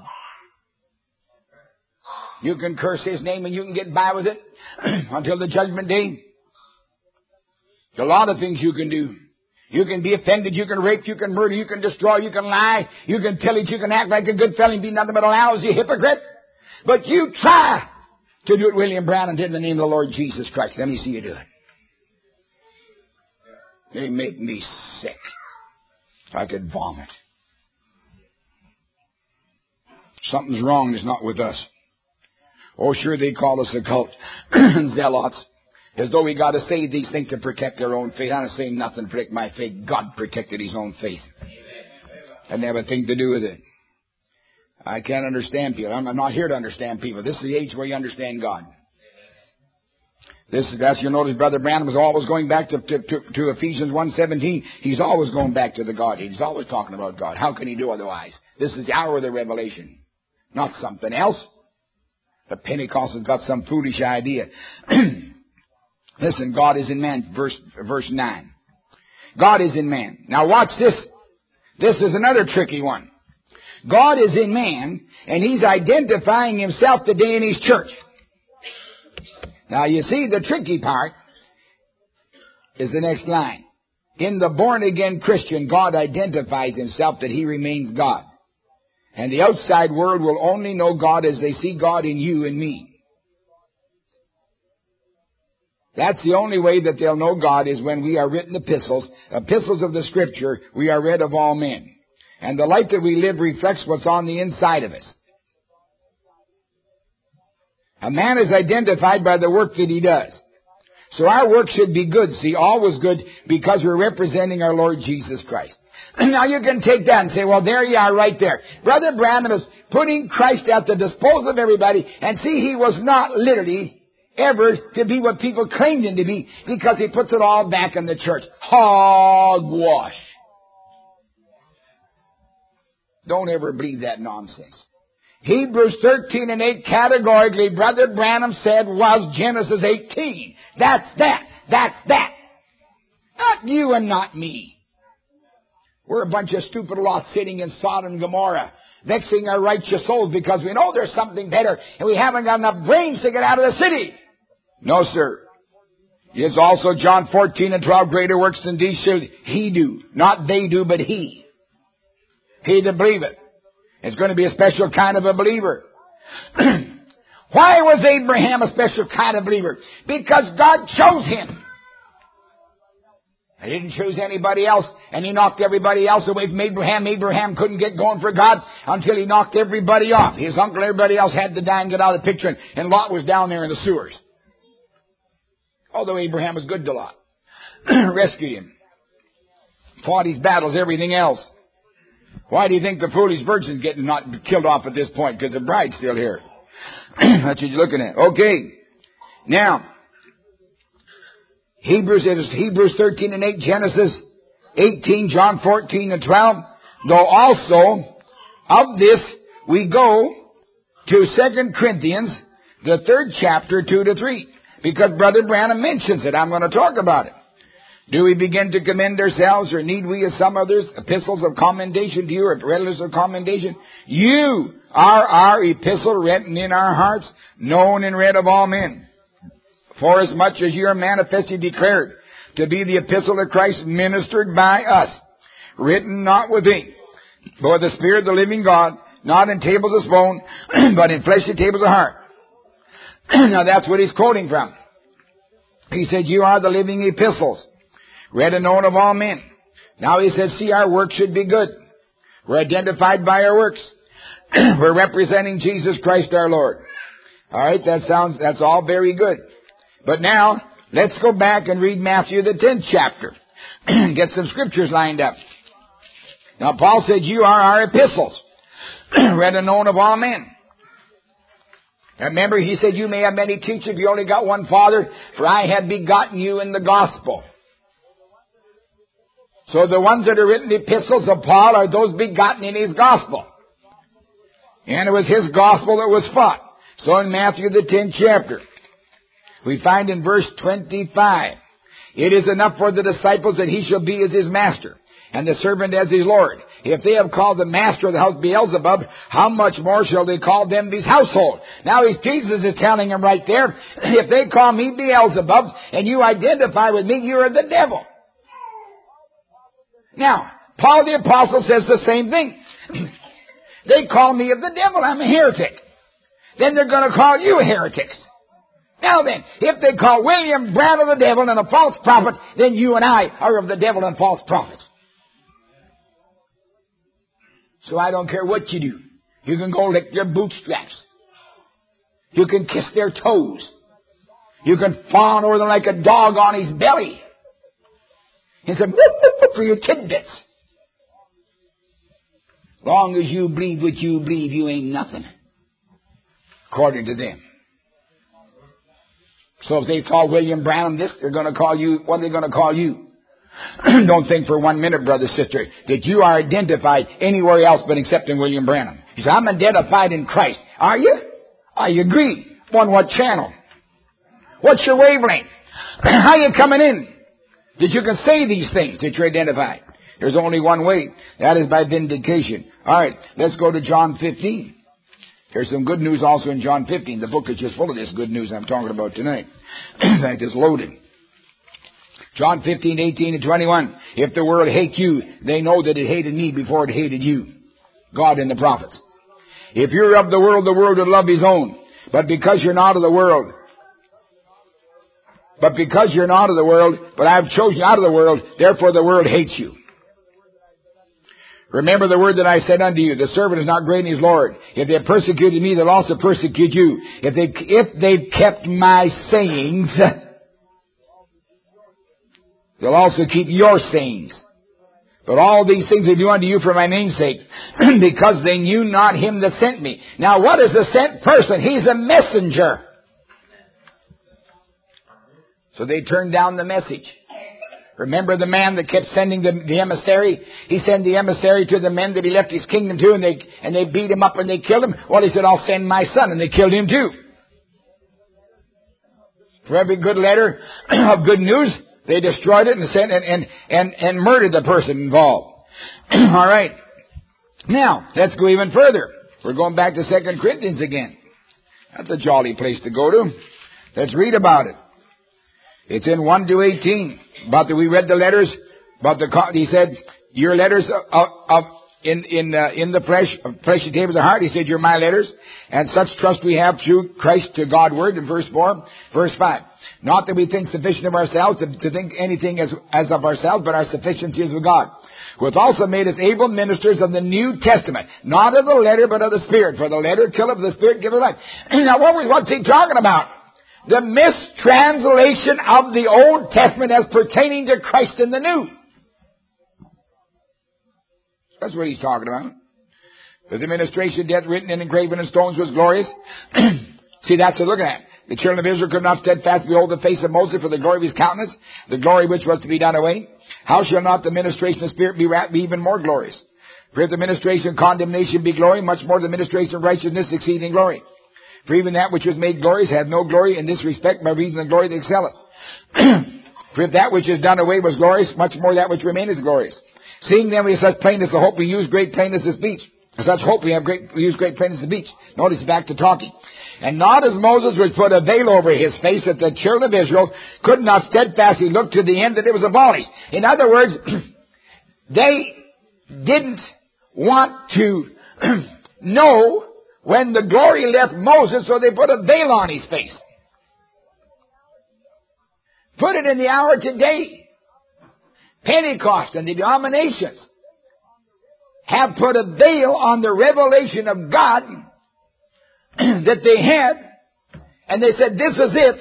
S1: You can curse His name and you can get by with it until the judgment day. There's a lot of things you can do. You can be offended, you can rape, you can murder, you can destroy, you can lie, you can pillage, you can act like a good fellow and be nothing but a lousy hypocrite. But you try to do it William Branham did in the name of the Lord Jesus Christ. Let me see you do it. They make me sick. I could vomit. Something's wrong, it's not with us. Oh, sure, they call us a cult. Zealots. As though we got to say these things to protect our own faith. I'm not saying nothing to protect my faith. God protected His own faith. I didn't have a thing to do with it. I can't understand people. I'm not here to understand people. This is the age where you understand God. This, as you notice, Brother Branham is always going back to, to, to, to Ephesians one seventeen. He's always going back to the Godhead. He's always talking about God. How can he do otherwise? This is the hour of the revelation, not something else. The Pentecostals got some foolish idea. Listen, God is in man, verse, verse nine. God is in man. Now watch this. This is another tricky one. God is in man, and He's identifying Himself today in His church. Now you see, the tricky part is the next line. In the born-again Christian, God identifies Himself that He remains God. And the outside world will only know God as they see God in you and me. That's the only way that they'll know God is when we are written epistles, epistles of the Scripture, we are read of all men. And the life that we live reflects what's on the inside of us. A man is identified by the work that he does. So our work should be good, see, always good, because we're representing our Lord Jesus Christ. Now you can take that and say, well, there you are right there. Brother Branham is putting Christ at the disposal of everybody, and see, he was not literally ever to be what people claimed him to be, because he puts it all back in the church. Hogwash. Don't ever believe that nonsense. Hebrews thirteen and eight categorically, Brother Branham said, was Genesis eighteen. That's that. That's that. Not you and not me. We're a bunch of stupid lots sitting in Sodom and Gomorrah, vexing our righteous souls because we know there's something better and we haven't got enough brains to get out of the city. No, sir. It's also John fourteen and twelve, greater works than these shall he do. Not they do, but he. He that believeth. It's going to be a special kind of a believer. Why was Abraham a special kind of believer? Because God chose him. He didn't choose anybody else, and He knocked everybody else away from Abraham. Abraham couldn't get going for God until he knocked everybody off. His uncle and everybody else had to die and get out of the picture, and, and Lot was down there in the sewers. Although Abraham was good to Lot. Rescued him. Fought his battles, everything else. Why do you think the foolish virgin's getting not killed off at this point? Because the bride's still here. That's what you're looking at. Okay. Now, Hebrews, it is Hebrews thirteen and eight, Genesis eighteen, John fourteen and twelve. Though also of this we go to Second Corinthians, the third chapter, two to three. Because Brother Branham mentions it. I'm going to talk about it. Do we begin to commend ourselves, or need we, as some others, epistles of commendation to you, or letters of commendation? You are our epistle written in our hearts, known and read of all men. For as much as you are manifestly declared to be the epistle of Christ ministered by us, written not with ink, but with the Spirit of the living God, not in tables of stone, but in fleshly tables of heart. Now that's what he's quoting from. He said, you are the living epistles, read and known of all men. Now he says, see, our work should be good. We're identified by our works. We're representing Jesus Christ our Lord. All right, that sounds, that's all very good. But now, let's go back and read Matthew the tenth chapter. Get some scriptures lined up. Now, Paul said, you are our epistles, read and known of all men. And remember, he said, you may have many teachers, you only got one Father, for I have begotten you in the gospel. So the ones that are written epistles of Paul are those begotten in his gospel. And it was his gospel that was fought. So in Matthew the tenth chapter, we find in verse twenty-five, it is enough for the disciples that he shall be as his master, and the servant as his Lord. If they have called the master of the house Beelzebub, how much more shall they call them of his household? Now Jesus is telling them right there, if they call me Beelzebub, and you identify with me, you are the devil. Now, Paul the Apostle says the same thing. They call me of the devil, I'm a heretic. Then they're going to call you heretics. Now then, if they call William Branham the devil and a false prophet, then you and I are of the devil and false prophets. So I don't care what you do. You can go lick their bootstraps. You can kiss their toes. You can fawn over them like a dog on his belly. He said, whoop, whoop, whoop for your tidbits. Long as you believe what you believe, you ain't nothing. According to them. So if they call William Branham this, they're going to call you, what are they going to call you? Don't think for one minute, brother, sister, that you are identified anywhere else but except in William Branham. You say, I'm identified in Christ. Are you? I agree. On what channel? What's your wavelength? How are you coming in? That you can say these things that you're identified. There's only one way. That is by vindication. All right, let's go to John fifteen. There's some good news also in John fifteen. The book is just full of this good news I'm talking about tonight. In fact, it's loaded. John fifteen, eighteen, and twenty-one. If the world hate you, they know that it hated me before it hated you. God and the prophets. If you're of the world, the world would love his own. But because you're not of the world, but because you're not of the world, but I've chosen you out of the world, therefore the world hates you. Remember the word that I said unto you, the servant is not great in his Lord. If they have persecuted me, they'll also persecute you. If they, if they've kept my sayings, they'll also keep your sayings. But all these things they do unto you for my name's sake, because they knew not him that sent me. Now what is a sent person? He's a messenger. So they turned down the message. Remember the man that kept sending the, the emissary? He sent the emissary to the men that he left his kingdom to, and they and they beat him up and they killed him. Well, he said, I'll send my son, and they killed him too. For every good letter of good news, they destroyed it and sent and and and, and murdered the person involved. All right. Now, let's go even further. We're going back to Second Corinthians again. That's a jolly place to go to. Let's read about it. It's in one to eighteen. But we read the letters, but the, he said, your letters of, of, in, in, uh, in the flesh, fleshy tables of the heart. He said, you're my letters. And such trust we have through Christ to God word in verse four. Verse five. Not that we think sufficient of ourselves to, to think anything as, as of ourselves, but our sufficiency is with God, who hath also made us able ministers of the New Testament. Not of the letter, but of the Spirit. For the letter killeth, the Spirit giveth life. Now what was, what's he talking about? The mistranslation of the Old Testament as pertaining to Christ in the New. That's what he's talking about. But the ministration death written and engraven in stones was glorious. See, that's what we're looking at. The children of Israel could not steadfast behold the face of Moses for the glory of his countenance, the glory which was to be done away. How shall not the ministration of spirit be, be even more glorious? For if the ministration of condemnation be glory, much more the ministration of righteousness exceeding glory. For even that which was made glorious had no glory in this respect by reason of glory that excelleth. For if that which is done away was glorious, much more that which remaineth glorious. Seeing then we have such plainness of hope, we use great plainness of speech. Such hope we have great, we use great plainness of speech. Notice back to talking. And not as Moses which put a veil over his face, that the children of Israel could not steadfastly look to the end that it was abolished. In other words, they didn't want to know when the glory left Moses, so they put a veil on his face. Put it in the hour today. Pentecost and the denominations have put a veil on the revelation of God that they had And they said, this is it.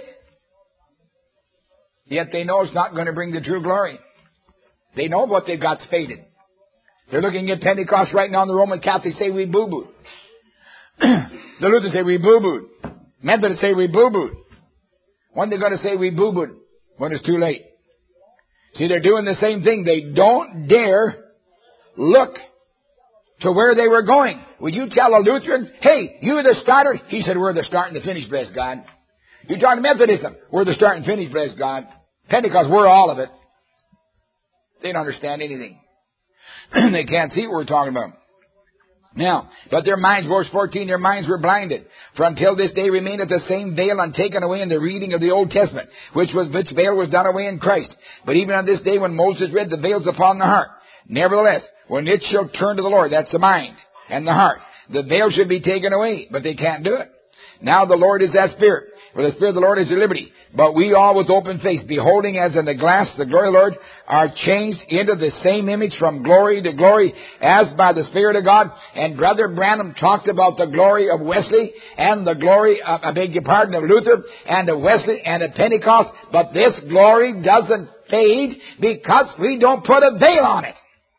S1: Yet they know it's not going to bring the true glory. They know what they've got's faded. They're looking at Pentecost right now, and the Roman Catholics say we boo-booed. The Lutherans say we boo-booed. Methodists say we boo-booed. When they're going to say we boo-booed? When it's too late. See, they're doing the same thing. They don't dare look to where they were going. Would you tell a Lutheran, hey, you were the starter? He said, we're the start and the finish, bless God. You talk to Methodism, we're the start and finish, bless God. Pentecost, we're all of it. They don't understand anything. They can't see what we're talking about. Now, but their minds, verse fourteen, their minds were blinded. For until this day remaineth the same veil untaken away in the reading of the Old Testament, which was which veil was done away in Christ. But even on this day when Moses read, the veil's upon the heart. Nevertheless, when it shall turn to the Lord, that's the mind and the heart, the veil should be taken away, but they can't do it. Now the Lord is that Spirit. For the Spirit of the Lord is at liberty. But we all with open face, beholding as in the glass the glory of the Lord, are changed into the same image from glory to glory as by the Spirit of God. And Brother Branham talked about the glory of Wesley and the glory, of, I beg your pardon, of Luther and of Wesley and of Pentecost. But this glory doesn't fade because we don't put a veil on it.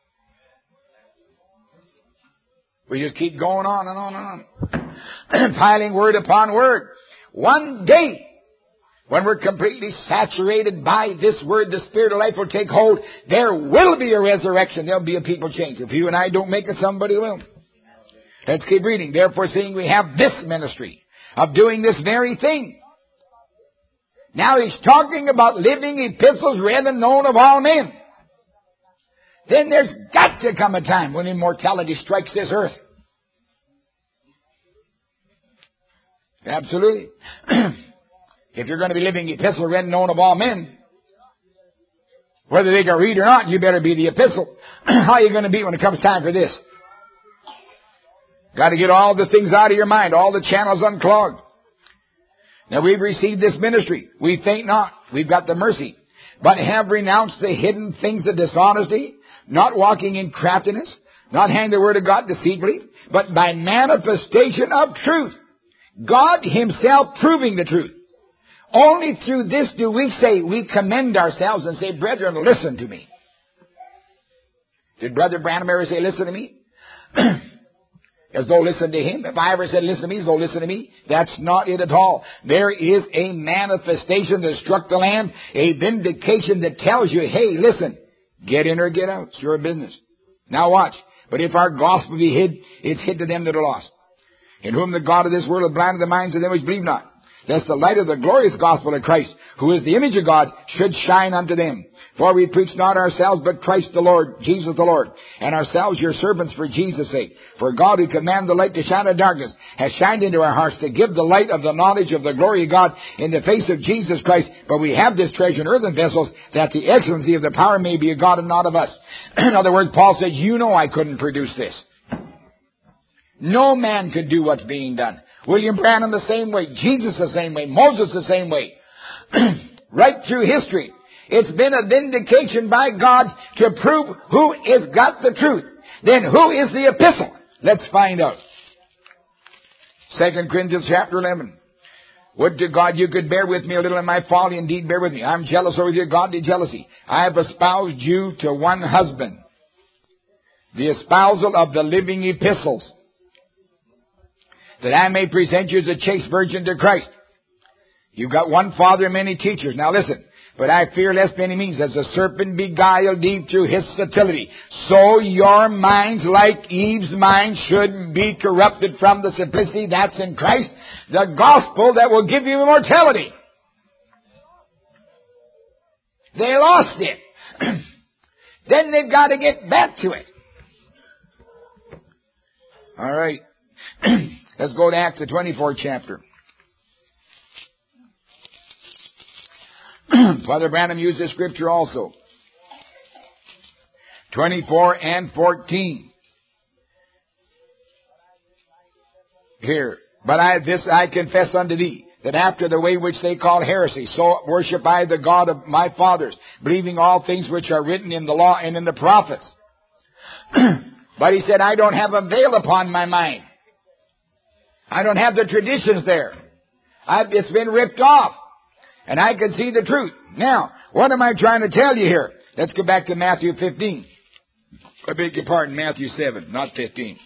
S1: We just keep going on and on and on. Piling word upon word. One day, when we're completely saturated by this word, the Spirit of life will take hold. There will be a resurrection. There'll be a people change. If you and I don't make it, somebody will. Let's keep reading. Therefore, seeing we have this ministry of doing this very thing. Now he's talking about living epistles read and known of all men. Then there's got to come a time when immortality strikes this earth. Absolutely. If you're going to be living epistle read and known of all men, whether they can read or not, you better be the epistle. How are you going to be when it comes time for this? Got to get all the things out of your mind, all the channels unclogged. Now we've received this ministry. We faint not. We've got the mercy. But have renounced the hidden things of dishonesty, not walking in craftiness, not hang the word of God deceitfully, but by manifestation of truth. God himself proving the truth. Only through this do we say, we commend ourselves and say, brethren, listen to me. Did Brother Branham ever say, listen to me? As though listen to him. If I ever said listen to me, as though listen to me, that's not it at all. There is a manifestation that struck the land, a vindication that tells you, hey, listen, get in or get out. It's your business. Now watch. But if our gospel be hid, it's hid to them that are lost. In whom the God of this world hath blinded the minds of them which believe not, lest the light of the glorious gospel of Christ, who is the image of God, should shine unto them. For we preach not ourselves, but Christ the Lord, Jesus the Lord, and ourselves your servants for Jesus' sake. For God, who commanded the light to shine in darkness, has shined into our hearts to give the light of the knowledge of the glory of God in the face of Jesus Christ. But we have this treasure in earthen vessels, that the excellency of the power may be of God and not of us. In other words, Paul said, you know I couldn't produce this. No man could do what's being done. William Branham the same way. Jesus the same way. Moses the same way. Right through history. It's been a vindication by God to prove who has got the truth. Then who is the epistle? Let's find out. Second Corinthians chapter eleven. Would to God you could bear with me a little in my folly. Indeed, bear with me. I'm jealous over your godly jealousy. I have espoused you to one husband. The espousal of the living epistles, that I may present you as a chaste virgin to Christ. You've got one father and many teachers. Now listen. But I fear lest by any means, as the serpent beguiled Eve through his subtlety, so your minds, like Eve's mind, should be corrupted from the simplicity that's in Christ, the gospel that will give you immortality. They lost it. Then they've got to get back to it. All right. Let's go to Acts, the twenty-fourth chapter. Father Branham used this scripture also. twenty-four and fourteen. Here. But I, this I confess unto thee, that after the way which they call heresy, so worship I the God of my fathers, believing all things which are written in the law and in the prophets. But he said, I don't have a veil upon my mind. I don't have the traditions there. I've, it's been ripped off. And I can see the truth. Now, what am I trying to tell you here? Let's go back to Matthew fifteen. I beg your pardon, Matthew seven, not fifteen.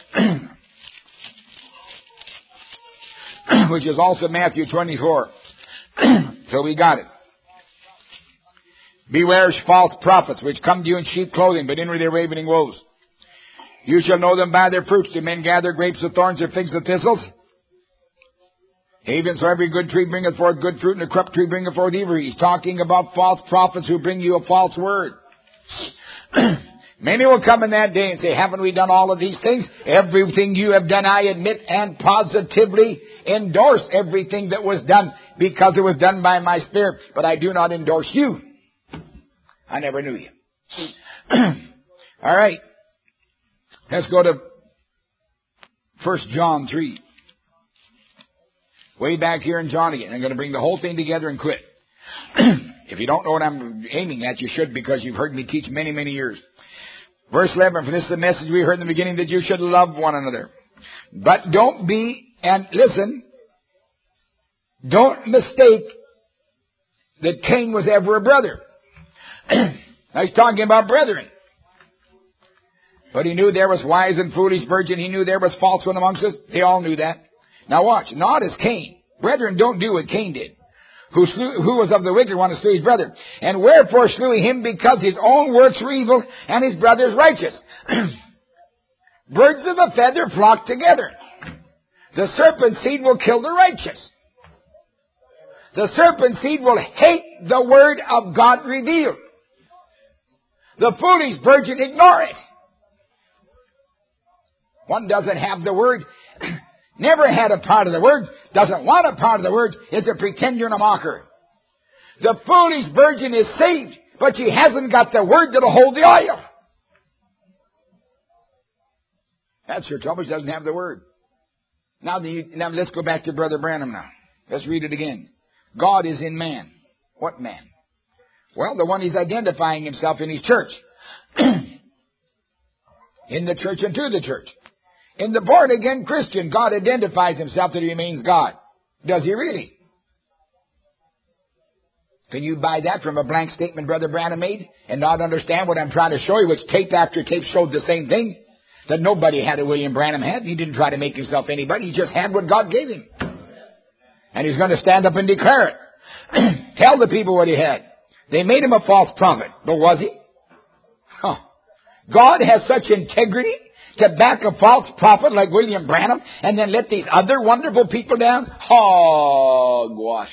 S1: Which is also Matthew twenty-four. So we got it. Beware false prophets, which come to you in sheep clothing, but inwardly they're ravening wolves. You shall know them by their fruits. Do men gather grapes of thorns or figs of thistles? Even so every good tree bringeth forth good fruit, and a corrupt tree bringeth forth evil. He's talking about false prophets who bring you a false word. Many will come in that day and say, haven't we done all of these things? Everything you have done, I admit and positively endorse everything that was done, because it was done by my Spirit. But I do not endorse you. I never knew you. All right. Let's go to First John three. Way back here in John again. I'm going to bring the whole thing together and quit. If you don't know what I'm aiming at, you should, because you've heard me teach many, many years. Verse eleven, for this is the message we heard in the beginning, that you should love one another. But don't be, and listen, don't mistake that Cain was ever a brother. Now he's talking about brethren. But he knew there was wise and foolish virgin. He knew there was false one amongst us. They all knew that. Now watch, not as Cain. Brethren don't do what Cain did. Who slew, who was of the wicked one and slew his brother. And wherefore slew he him? Because his own works were evil and his brother's righteous. Birds of a feather flock together. The serpent seed will kill the righteous. The serpent seed will hate the word of God revealed. The foolish virgin ignore it. One doesn't have the word, never had a part of the word, doesn't want a part of the word, is a pretender and a mocker. The foolish virgin is saved, but she hasn't got the word that'll hold the oil. That's her trouble. She doesn't have the word. Now, the, now let's go back to Brother Branham now. Let's read it again. God is in man. What man? Well, the one he's identifying himself in his church. In the church and to the church. In the born-again Christian, God identifies himself that he remains God. Does he really? Can you buy that from a blank statement Brother Branham made and not understand what I'm trying to show you, which tape after tape showed the same thing? That nobody had what William Branham had. He didn't try to make himself anybody. He just had what God gave him. And he's going to stand up and declare it. Tell the people what he had. They made him a false prophet. But was he? Huh. God has such integrity to back a false prophet like William Branham and then let these other wonderful people down? Hogwash.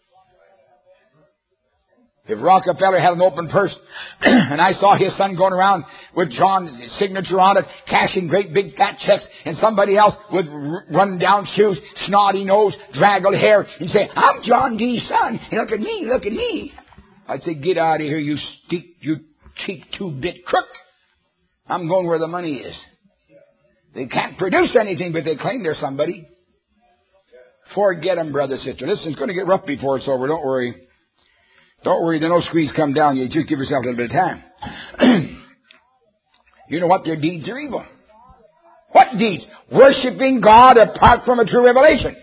S1: If Rockefeller had an open purse and I saw his son going around with John's signature on it, cashing great big fat checks, and somebody else with run down shoes, snotty nose, draggled hair, and say, I'm John D's son. Look at me, look at me. I'd say, get out of here, you steep, you cheap two-bit crook. I'm going where the money is. They can't produce anything, but they claim they're somebody. Forget them, brother, sister. Listen, it's going to get rough before it's over. Don't worry. Don't worry, there's no squeeze come down. You just give yourself a little bit of time. You know what? Their deeds are evil. What deeds? Worshipping God apart from a true revelation.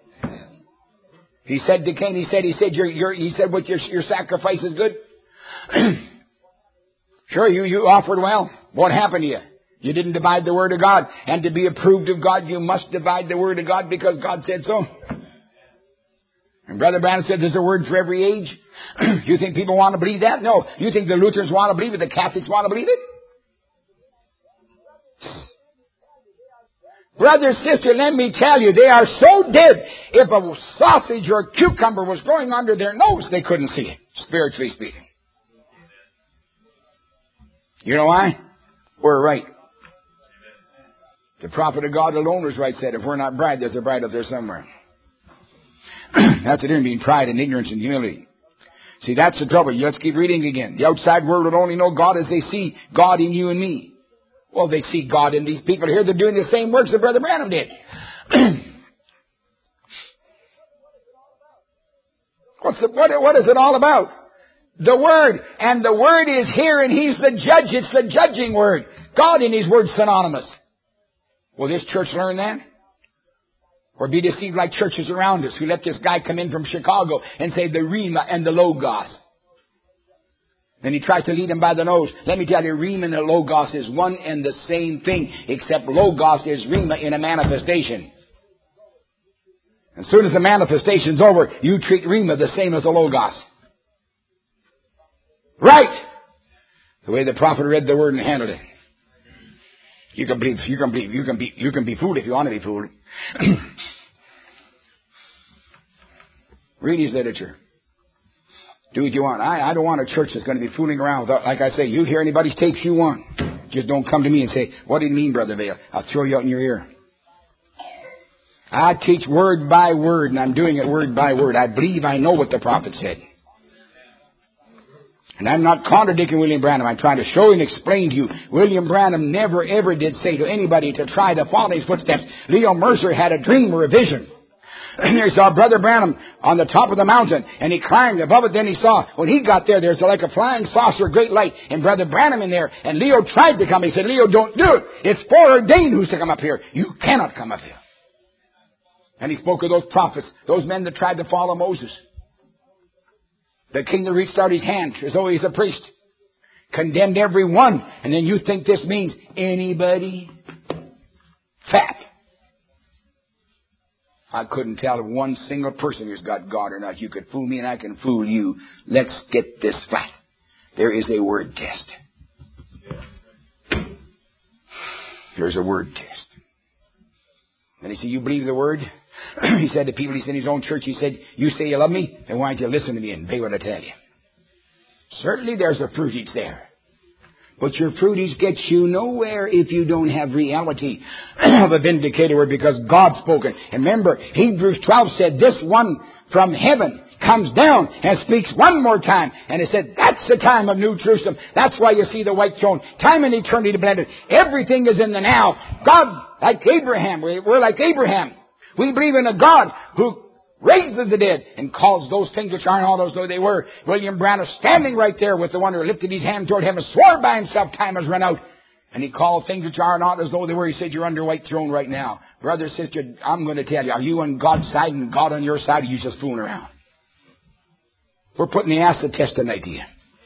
S1: He said to Cain, he said, he said, your, your, he said, what your, your sacrifice is good. Sure, you, you offered well. What happened to you? You didn't divide the word of God. And to be approved of God, you must divide the word of God because God said so. And Brother Branham said there's a word for every age. You think people want to believe that? No. You think the Lutherans want to believe it? The Catholics want to believe it? Brother, sister, let me tell you, they are so dead. If a sausage or a cucumber was growing under their nose, they couldn't see it, spiritually speaking. You know why? We're right. The prophet of God alone was right, said, if we're not bride, there's a bride up there somewhere. That's the difference between pride and ignorance and humility. See, that's the trouble. Let's keep reading again. The outside world would only know God as they see God in you and me. Well, they see God in these people here. They're doing the same works that Brother Branham did. What's the, what, what is it all about? The Word. And the Word is here and He's the judge. It's the judging Word. God and His Word synonymous. Will this church learn that?
S2: Or be deceived like churches around us who let this guy come in from Chicago and say the Rhema and the Logos. Then he tries to lead him by the nose. Let me tell you, Rhema and the Logos is one and the same thing, except Logos is Rhema in a manifestation. As soon as the manifestation's over, you treat Rhema the same as the Logos. Right! The way the prophet read the word and handled it. You can believe, you can believe, you can be, you can be fooled if you want to be fooled. Read his literature. Do what you want. I, I don't want a church that's going to be fooling around without, like I say, you hear anybody's tapes you want. Just don't come to me and say, what do you mean, Brother Vail? I'll throw you out in your ear. I teach word by word, and I'm doing it word by word. I believe I know what the prophet said. And I'm not contradicting William Branham. I'm trying to show and explain to you. William Branham never ever did say to anybody to try to follow his footsteps. Leo Mercer had a dream or a vision. And he saw Brother Branham on the top of the mountain, and he climbed above it. Then he saw, when he got there, there's like a flying saucer, great light, and Brother Branham in there. And Leo tried to come. He said, Leo, don't do it. It's foreordained who's to come up here. You cannot come up here. And he spoke of those prophets, those men that tried to follow Moses. The king that reached out his hand as though he's a priest. Condemned every one. And then you think this means anybody? Fat. I couldn't tell if one single person who's got God or not. You could fool me and I can fool you. Let's get this flat. There is a word test. There's a word test. And he said, you believe the word? He said to people, he said in his own church, he said, you say you love me, then why don't you listen to me and obey what I tell you? Certainly there's a fruitage there. But your fruitage gets you nowhere if you don't have reality of a vindicated word, because God's spoken. And remember, Hebrews twelve said, this one from heaven comes down and speaks one more time. And it said, that's the time of New Jerusalem. That's why you see the white throne. Time and eternity blended. Everything is in the now. God, like Abraham, we're like Abraham. We believe in a God who raises the dead and calls those things which aren't all those though they were. William Branham standing right there with the one who lifted his hand toward heaven, swore by himself time has run out. And he called things which are not as though they were. He said, you're under white throne right now. Brother, sister, I'm going to tell you, are you on God's side and God on your side, or are you just fooling around? We're putting the acid test tonight to you.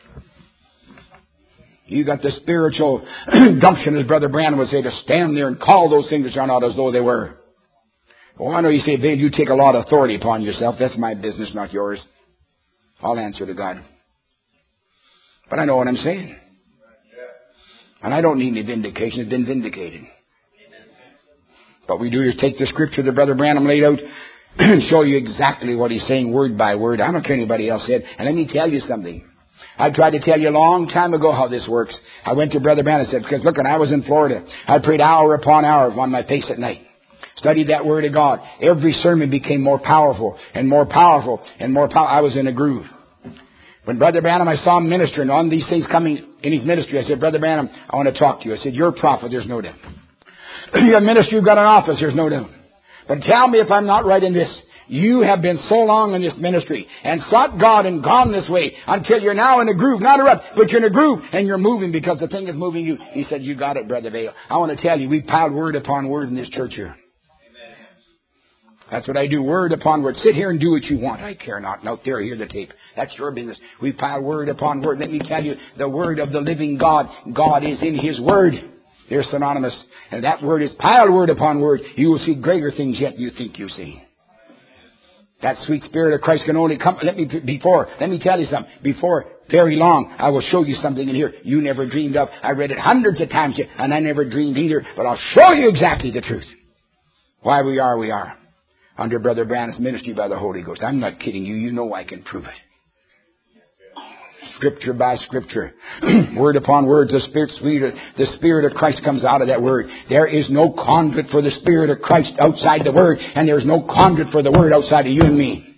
S2: You got the spiritual gumption, as Brother Branham would say, to stand there and call those things which are not as though they were. Well, I know you say, Vail, you take a lot of authority upon yourself. That's my business, not yours. I'll answer to God. But I know what I'm saying. And I don't need any vindication. It's been vindicated. What we do is take the scripture that Brother Branham laid out and show you exactly what he's saying word by word. I don't care what anybody else said. And let me tell you something. I tried to tell you a long time ago how this works. I went to Brother Branham and said, because look, when I was in Florida, I prayed hour upon hour on my face at night. Studied that Word of God. Every sermon became more powerful and more powerful and more powerful. I was in a groove. When Brother Branham, I saw him ministering on these things coming in his ministry, I said, Brother Branham, I want to talk to you. I said, you're a prophet, there's no doubt. You're a minister, you've got an office, there's no doubt. But tell me if I'm not right in this. You have been so long in this ministry and sought God and gone this way until you're now in a groove, not a rut, but you're in a groove and you're moving because the thing is moving you. He said, you got it, Brother Vail. I want to tell you, we piled word upon word in this church here. That's what I do, word upon word. Sit here and do what you want. I care not. And out there, hear the tape. That's your business. We pile word upon word. Let me tell you, the word of the living God. God is in His word. They're synonymous. And that word is piled word upon word. You will see greater things yet you think you see. That sweet Spirit of Christ can only come. Let me, before, let me tell you something. Before very long, I will show you something in here you never dreamed of. I read it hundreds of times yet, and I never dreamed either. But I'll show you exactly the truth. Why we are, we are. Under Brother Branham's ministry by the Holy Ghost. I'm not kidding you. You know I can prove it. Scripture by scripture. Word upon word. The Spirit, sweet, the Spirit of Christ comes out of that word. There is no conduit for the Spirit of Christ outside the word. And there's no conduit for the word outside of you and me.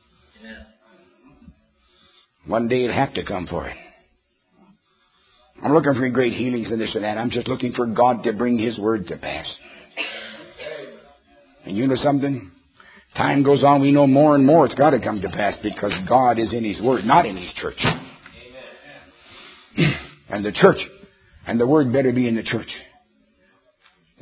S2: One day it'll have to come for it. I'm looking for great healings and this and that. I'm just looking for God to bring His word to pass. And you know something? Time goes on, we know more and more it's got to come to pass because God is in His Word, not in His church. Amen. And the church, and the Word better be in the church.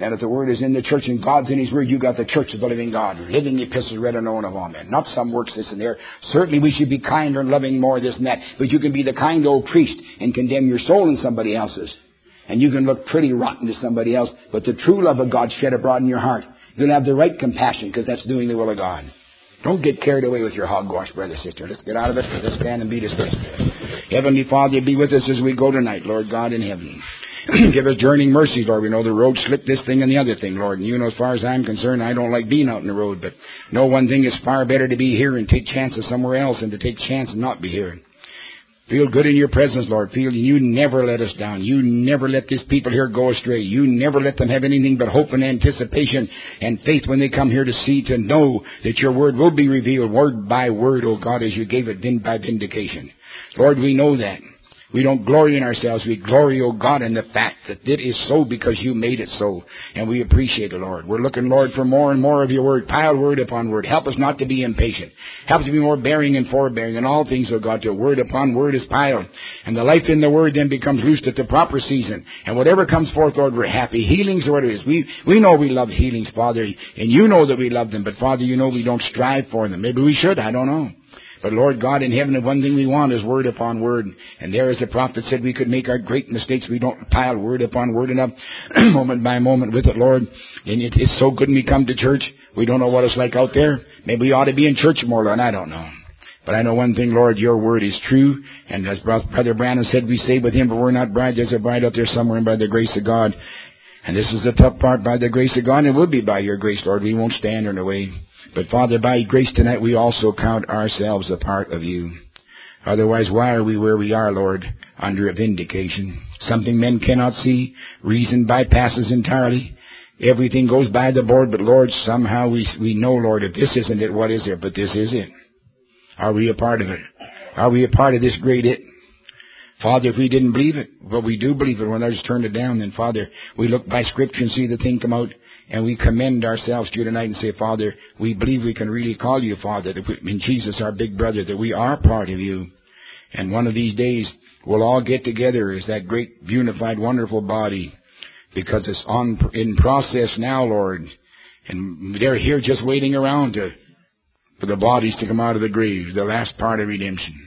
S2: And if the Word is in the church and God's in His Word, you got the church of the living God. Living epistles read and known of all men. Not some works this and there. Certainly we should be kinder and loving more this and that. But you can be the kind old priest and condemn your soul in somebody else's. And you can look pretty rotten to somebody else. But the true love of God shed abroad in your heart. You'll have the right compassion because that's doing the will of God. Don't get carried away with your hogwash, brother, sister. Let's get out of it. Let's stand and be dismissed. Heavenly Father, be with us as we go tonight, Lord God in heaven. Give us journeying mercy, Lord. We know the road slipped, this thing and the other thing, Lord. And you know, as far as I'm concerned, I don't like being out in the road. But no one thing is far better to be here and take chances somewhere else than to take chance and not be here. Feel good in your presence, Lord. Feel you never let us down. You never let these people here go astray. You never let them have anything but hope and anticipation and faith when they come here to see, to know that your word will be revealed word by word, O God, as you gave it then by vindication. Lord, we know that. We don't glory in ourselves. We glory, O God, in the fact that it is so because you made it so. And we appreciate it, Lord. We're looking, Lord, for more and more of your word. Pile word upon word. Help us not to be impatient. Help us to be more bearing and forbearing in all things, O God, till word upon word is piled. And the life in the word then becomes loosed at the proper season. And whatever comes forth, Lord, we're happy. Healings are what it is. We, we know we love healings, Father. And you know that we love them. But, Father, you know we don't strive for them. Maybe we should. I don't know. But, Lord God in heaven, the one thing we want is word upon word. And there, as the prophet said, we could make our great mistakes. We don't pile word upon word enough, moment by moment with it, Lord. And it is so good when we come to church. We don't know what it's like out there. Maybe we ought to be in church more, Lord. I don't know. But I know one thing, Lord, your word is true. And as Brother Branham said, we say with him, but we're not bride. There's a bride out there somewhere, and by the grace of God. And this is the tough part, by the grace of God. And it will be by your grace, Lord. We won't stand in the way. But, Father, by grace tonight, we also count ourselves a part of you. Otherwise, why are we where we are, Lord, under a vindication? Something men cannot see. Reason bypasses entirely. Everything goes by the board. But, Lord, somehow we we know, Lord, if this isn't it, what is it? But this is it. Are we a part of it? Are we a part of this great it? Father, if we didn't believe it, but we do believe it, when others turned it down, then, Father, we look by Scripture and see the thing come out. And we commend ourselves to you tonight and say, Father, we believe we can really call you, Father, that we, in Jesus, our big brother, that we are part of you. And one of these days, we'll all get together as that great, unified, wonderful body, because it's on in process now, Lord. And they're here just waiting around to, for the bodies to come out of the grave, the last part of redemption.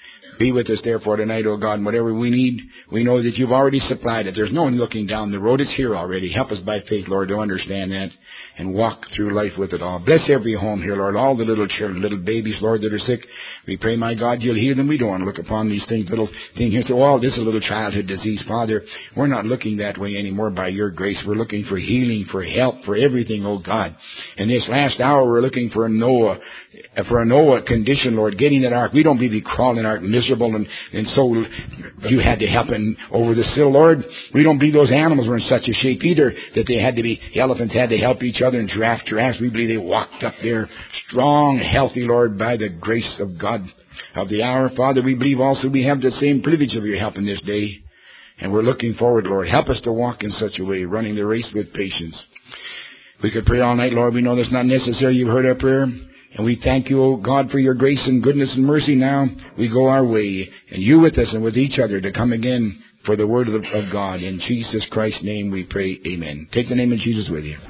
S2: Be with us, therefore, tonight, O God, and whatever we need, we know that you've already supplied it. There's no one looking down the road. It's here already. Help us by faith, Lord, to understand that and walk through life with it all. Bless every home here, Lord, all the little children, little babies, Lord, that are sick. We pray, my God, you'll heal them. We don't want to look upon these things, little things here and say, oh, this is a little childhood disease. Father, we're not looking that way anymore by your grace. We're looking for healing, for help, for everything, O God. In this last hour, we're looking for a Noah, for a Noah condition, Lord, getting that ark. We don't be crawling ark miserable and, and so you had to help him over the sill, Lord. We don't believe those animals were in such a shape either that they had to be, elephants had to help each other and giraffe, giraffes. We believe they walked up there strong, healthy, Lord, by the grace of God of the hour. Father, we believe also we have the same privilege of your help in this day. And we're looking forward, Lord. Help us to walk in such a way, running the race with patience. We could pray all night, Lord. We know that's not necessary. You've heard our prayer. And we thank you, O God, for your grace and goodness and mercy. Now we go our way, and you with us and with each other to come again for the word of, of God. In Jesus Christ's name we pray, amen. Take the name of Jesus with you.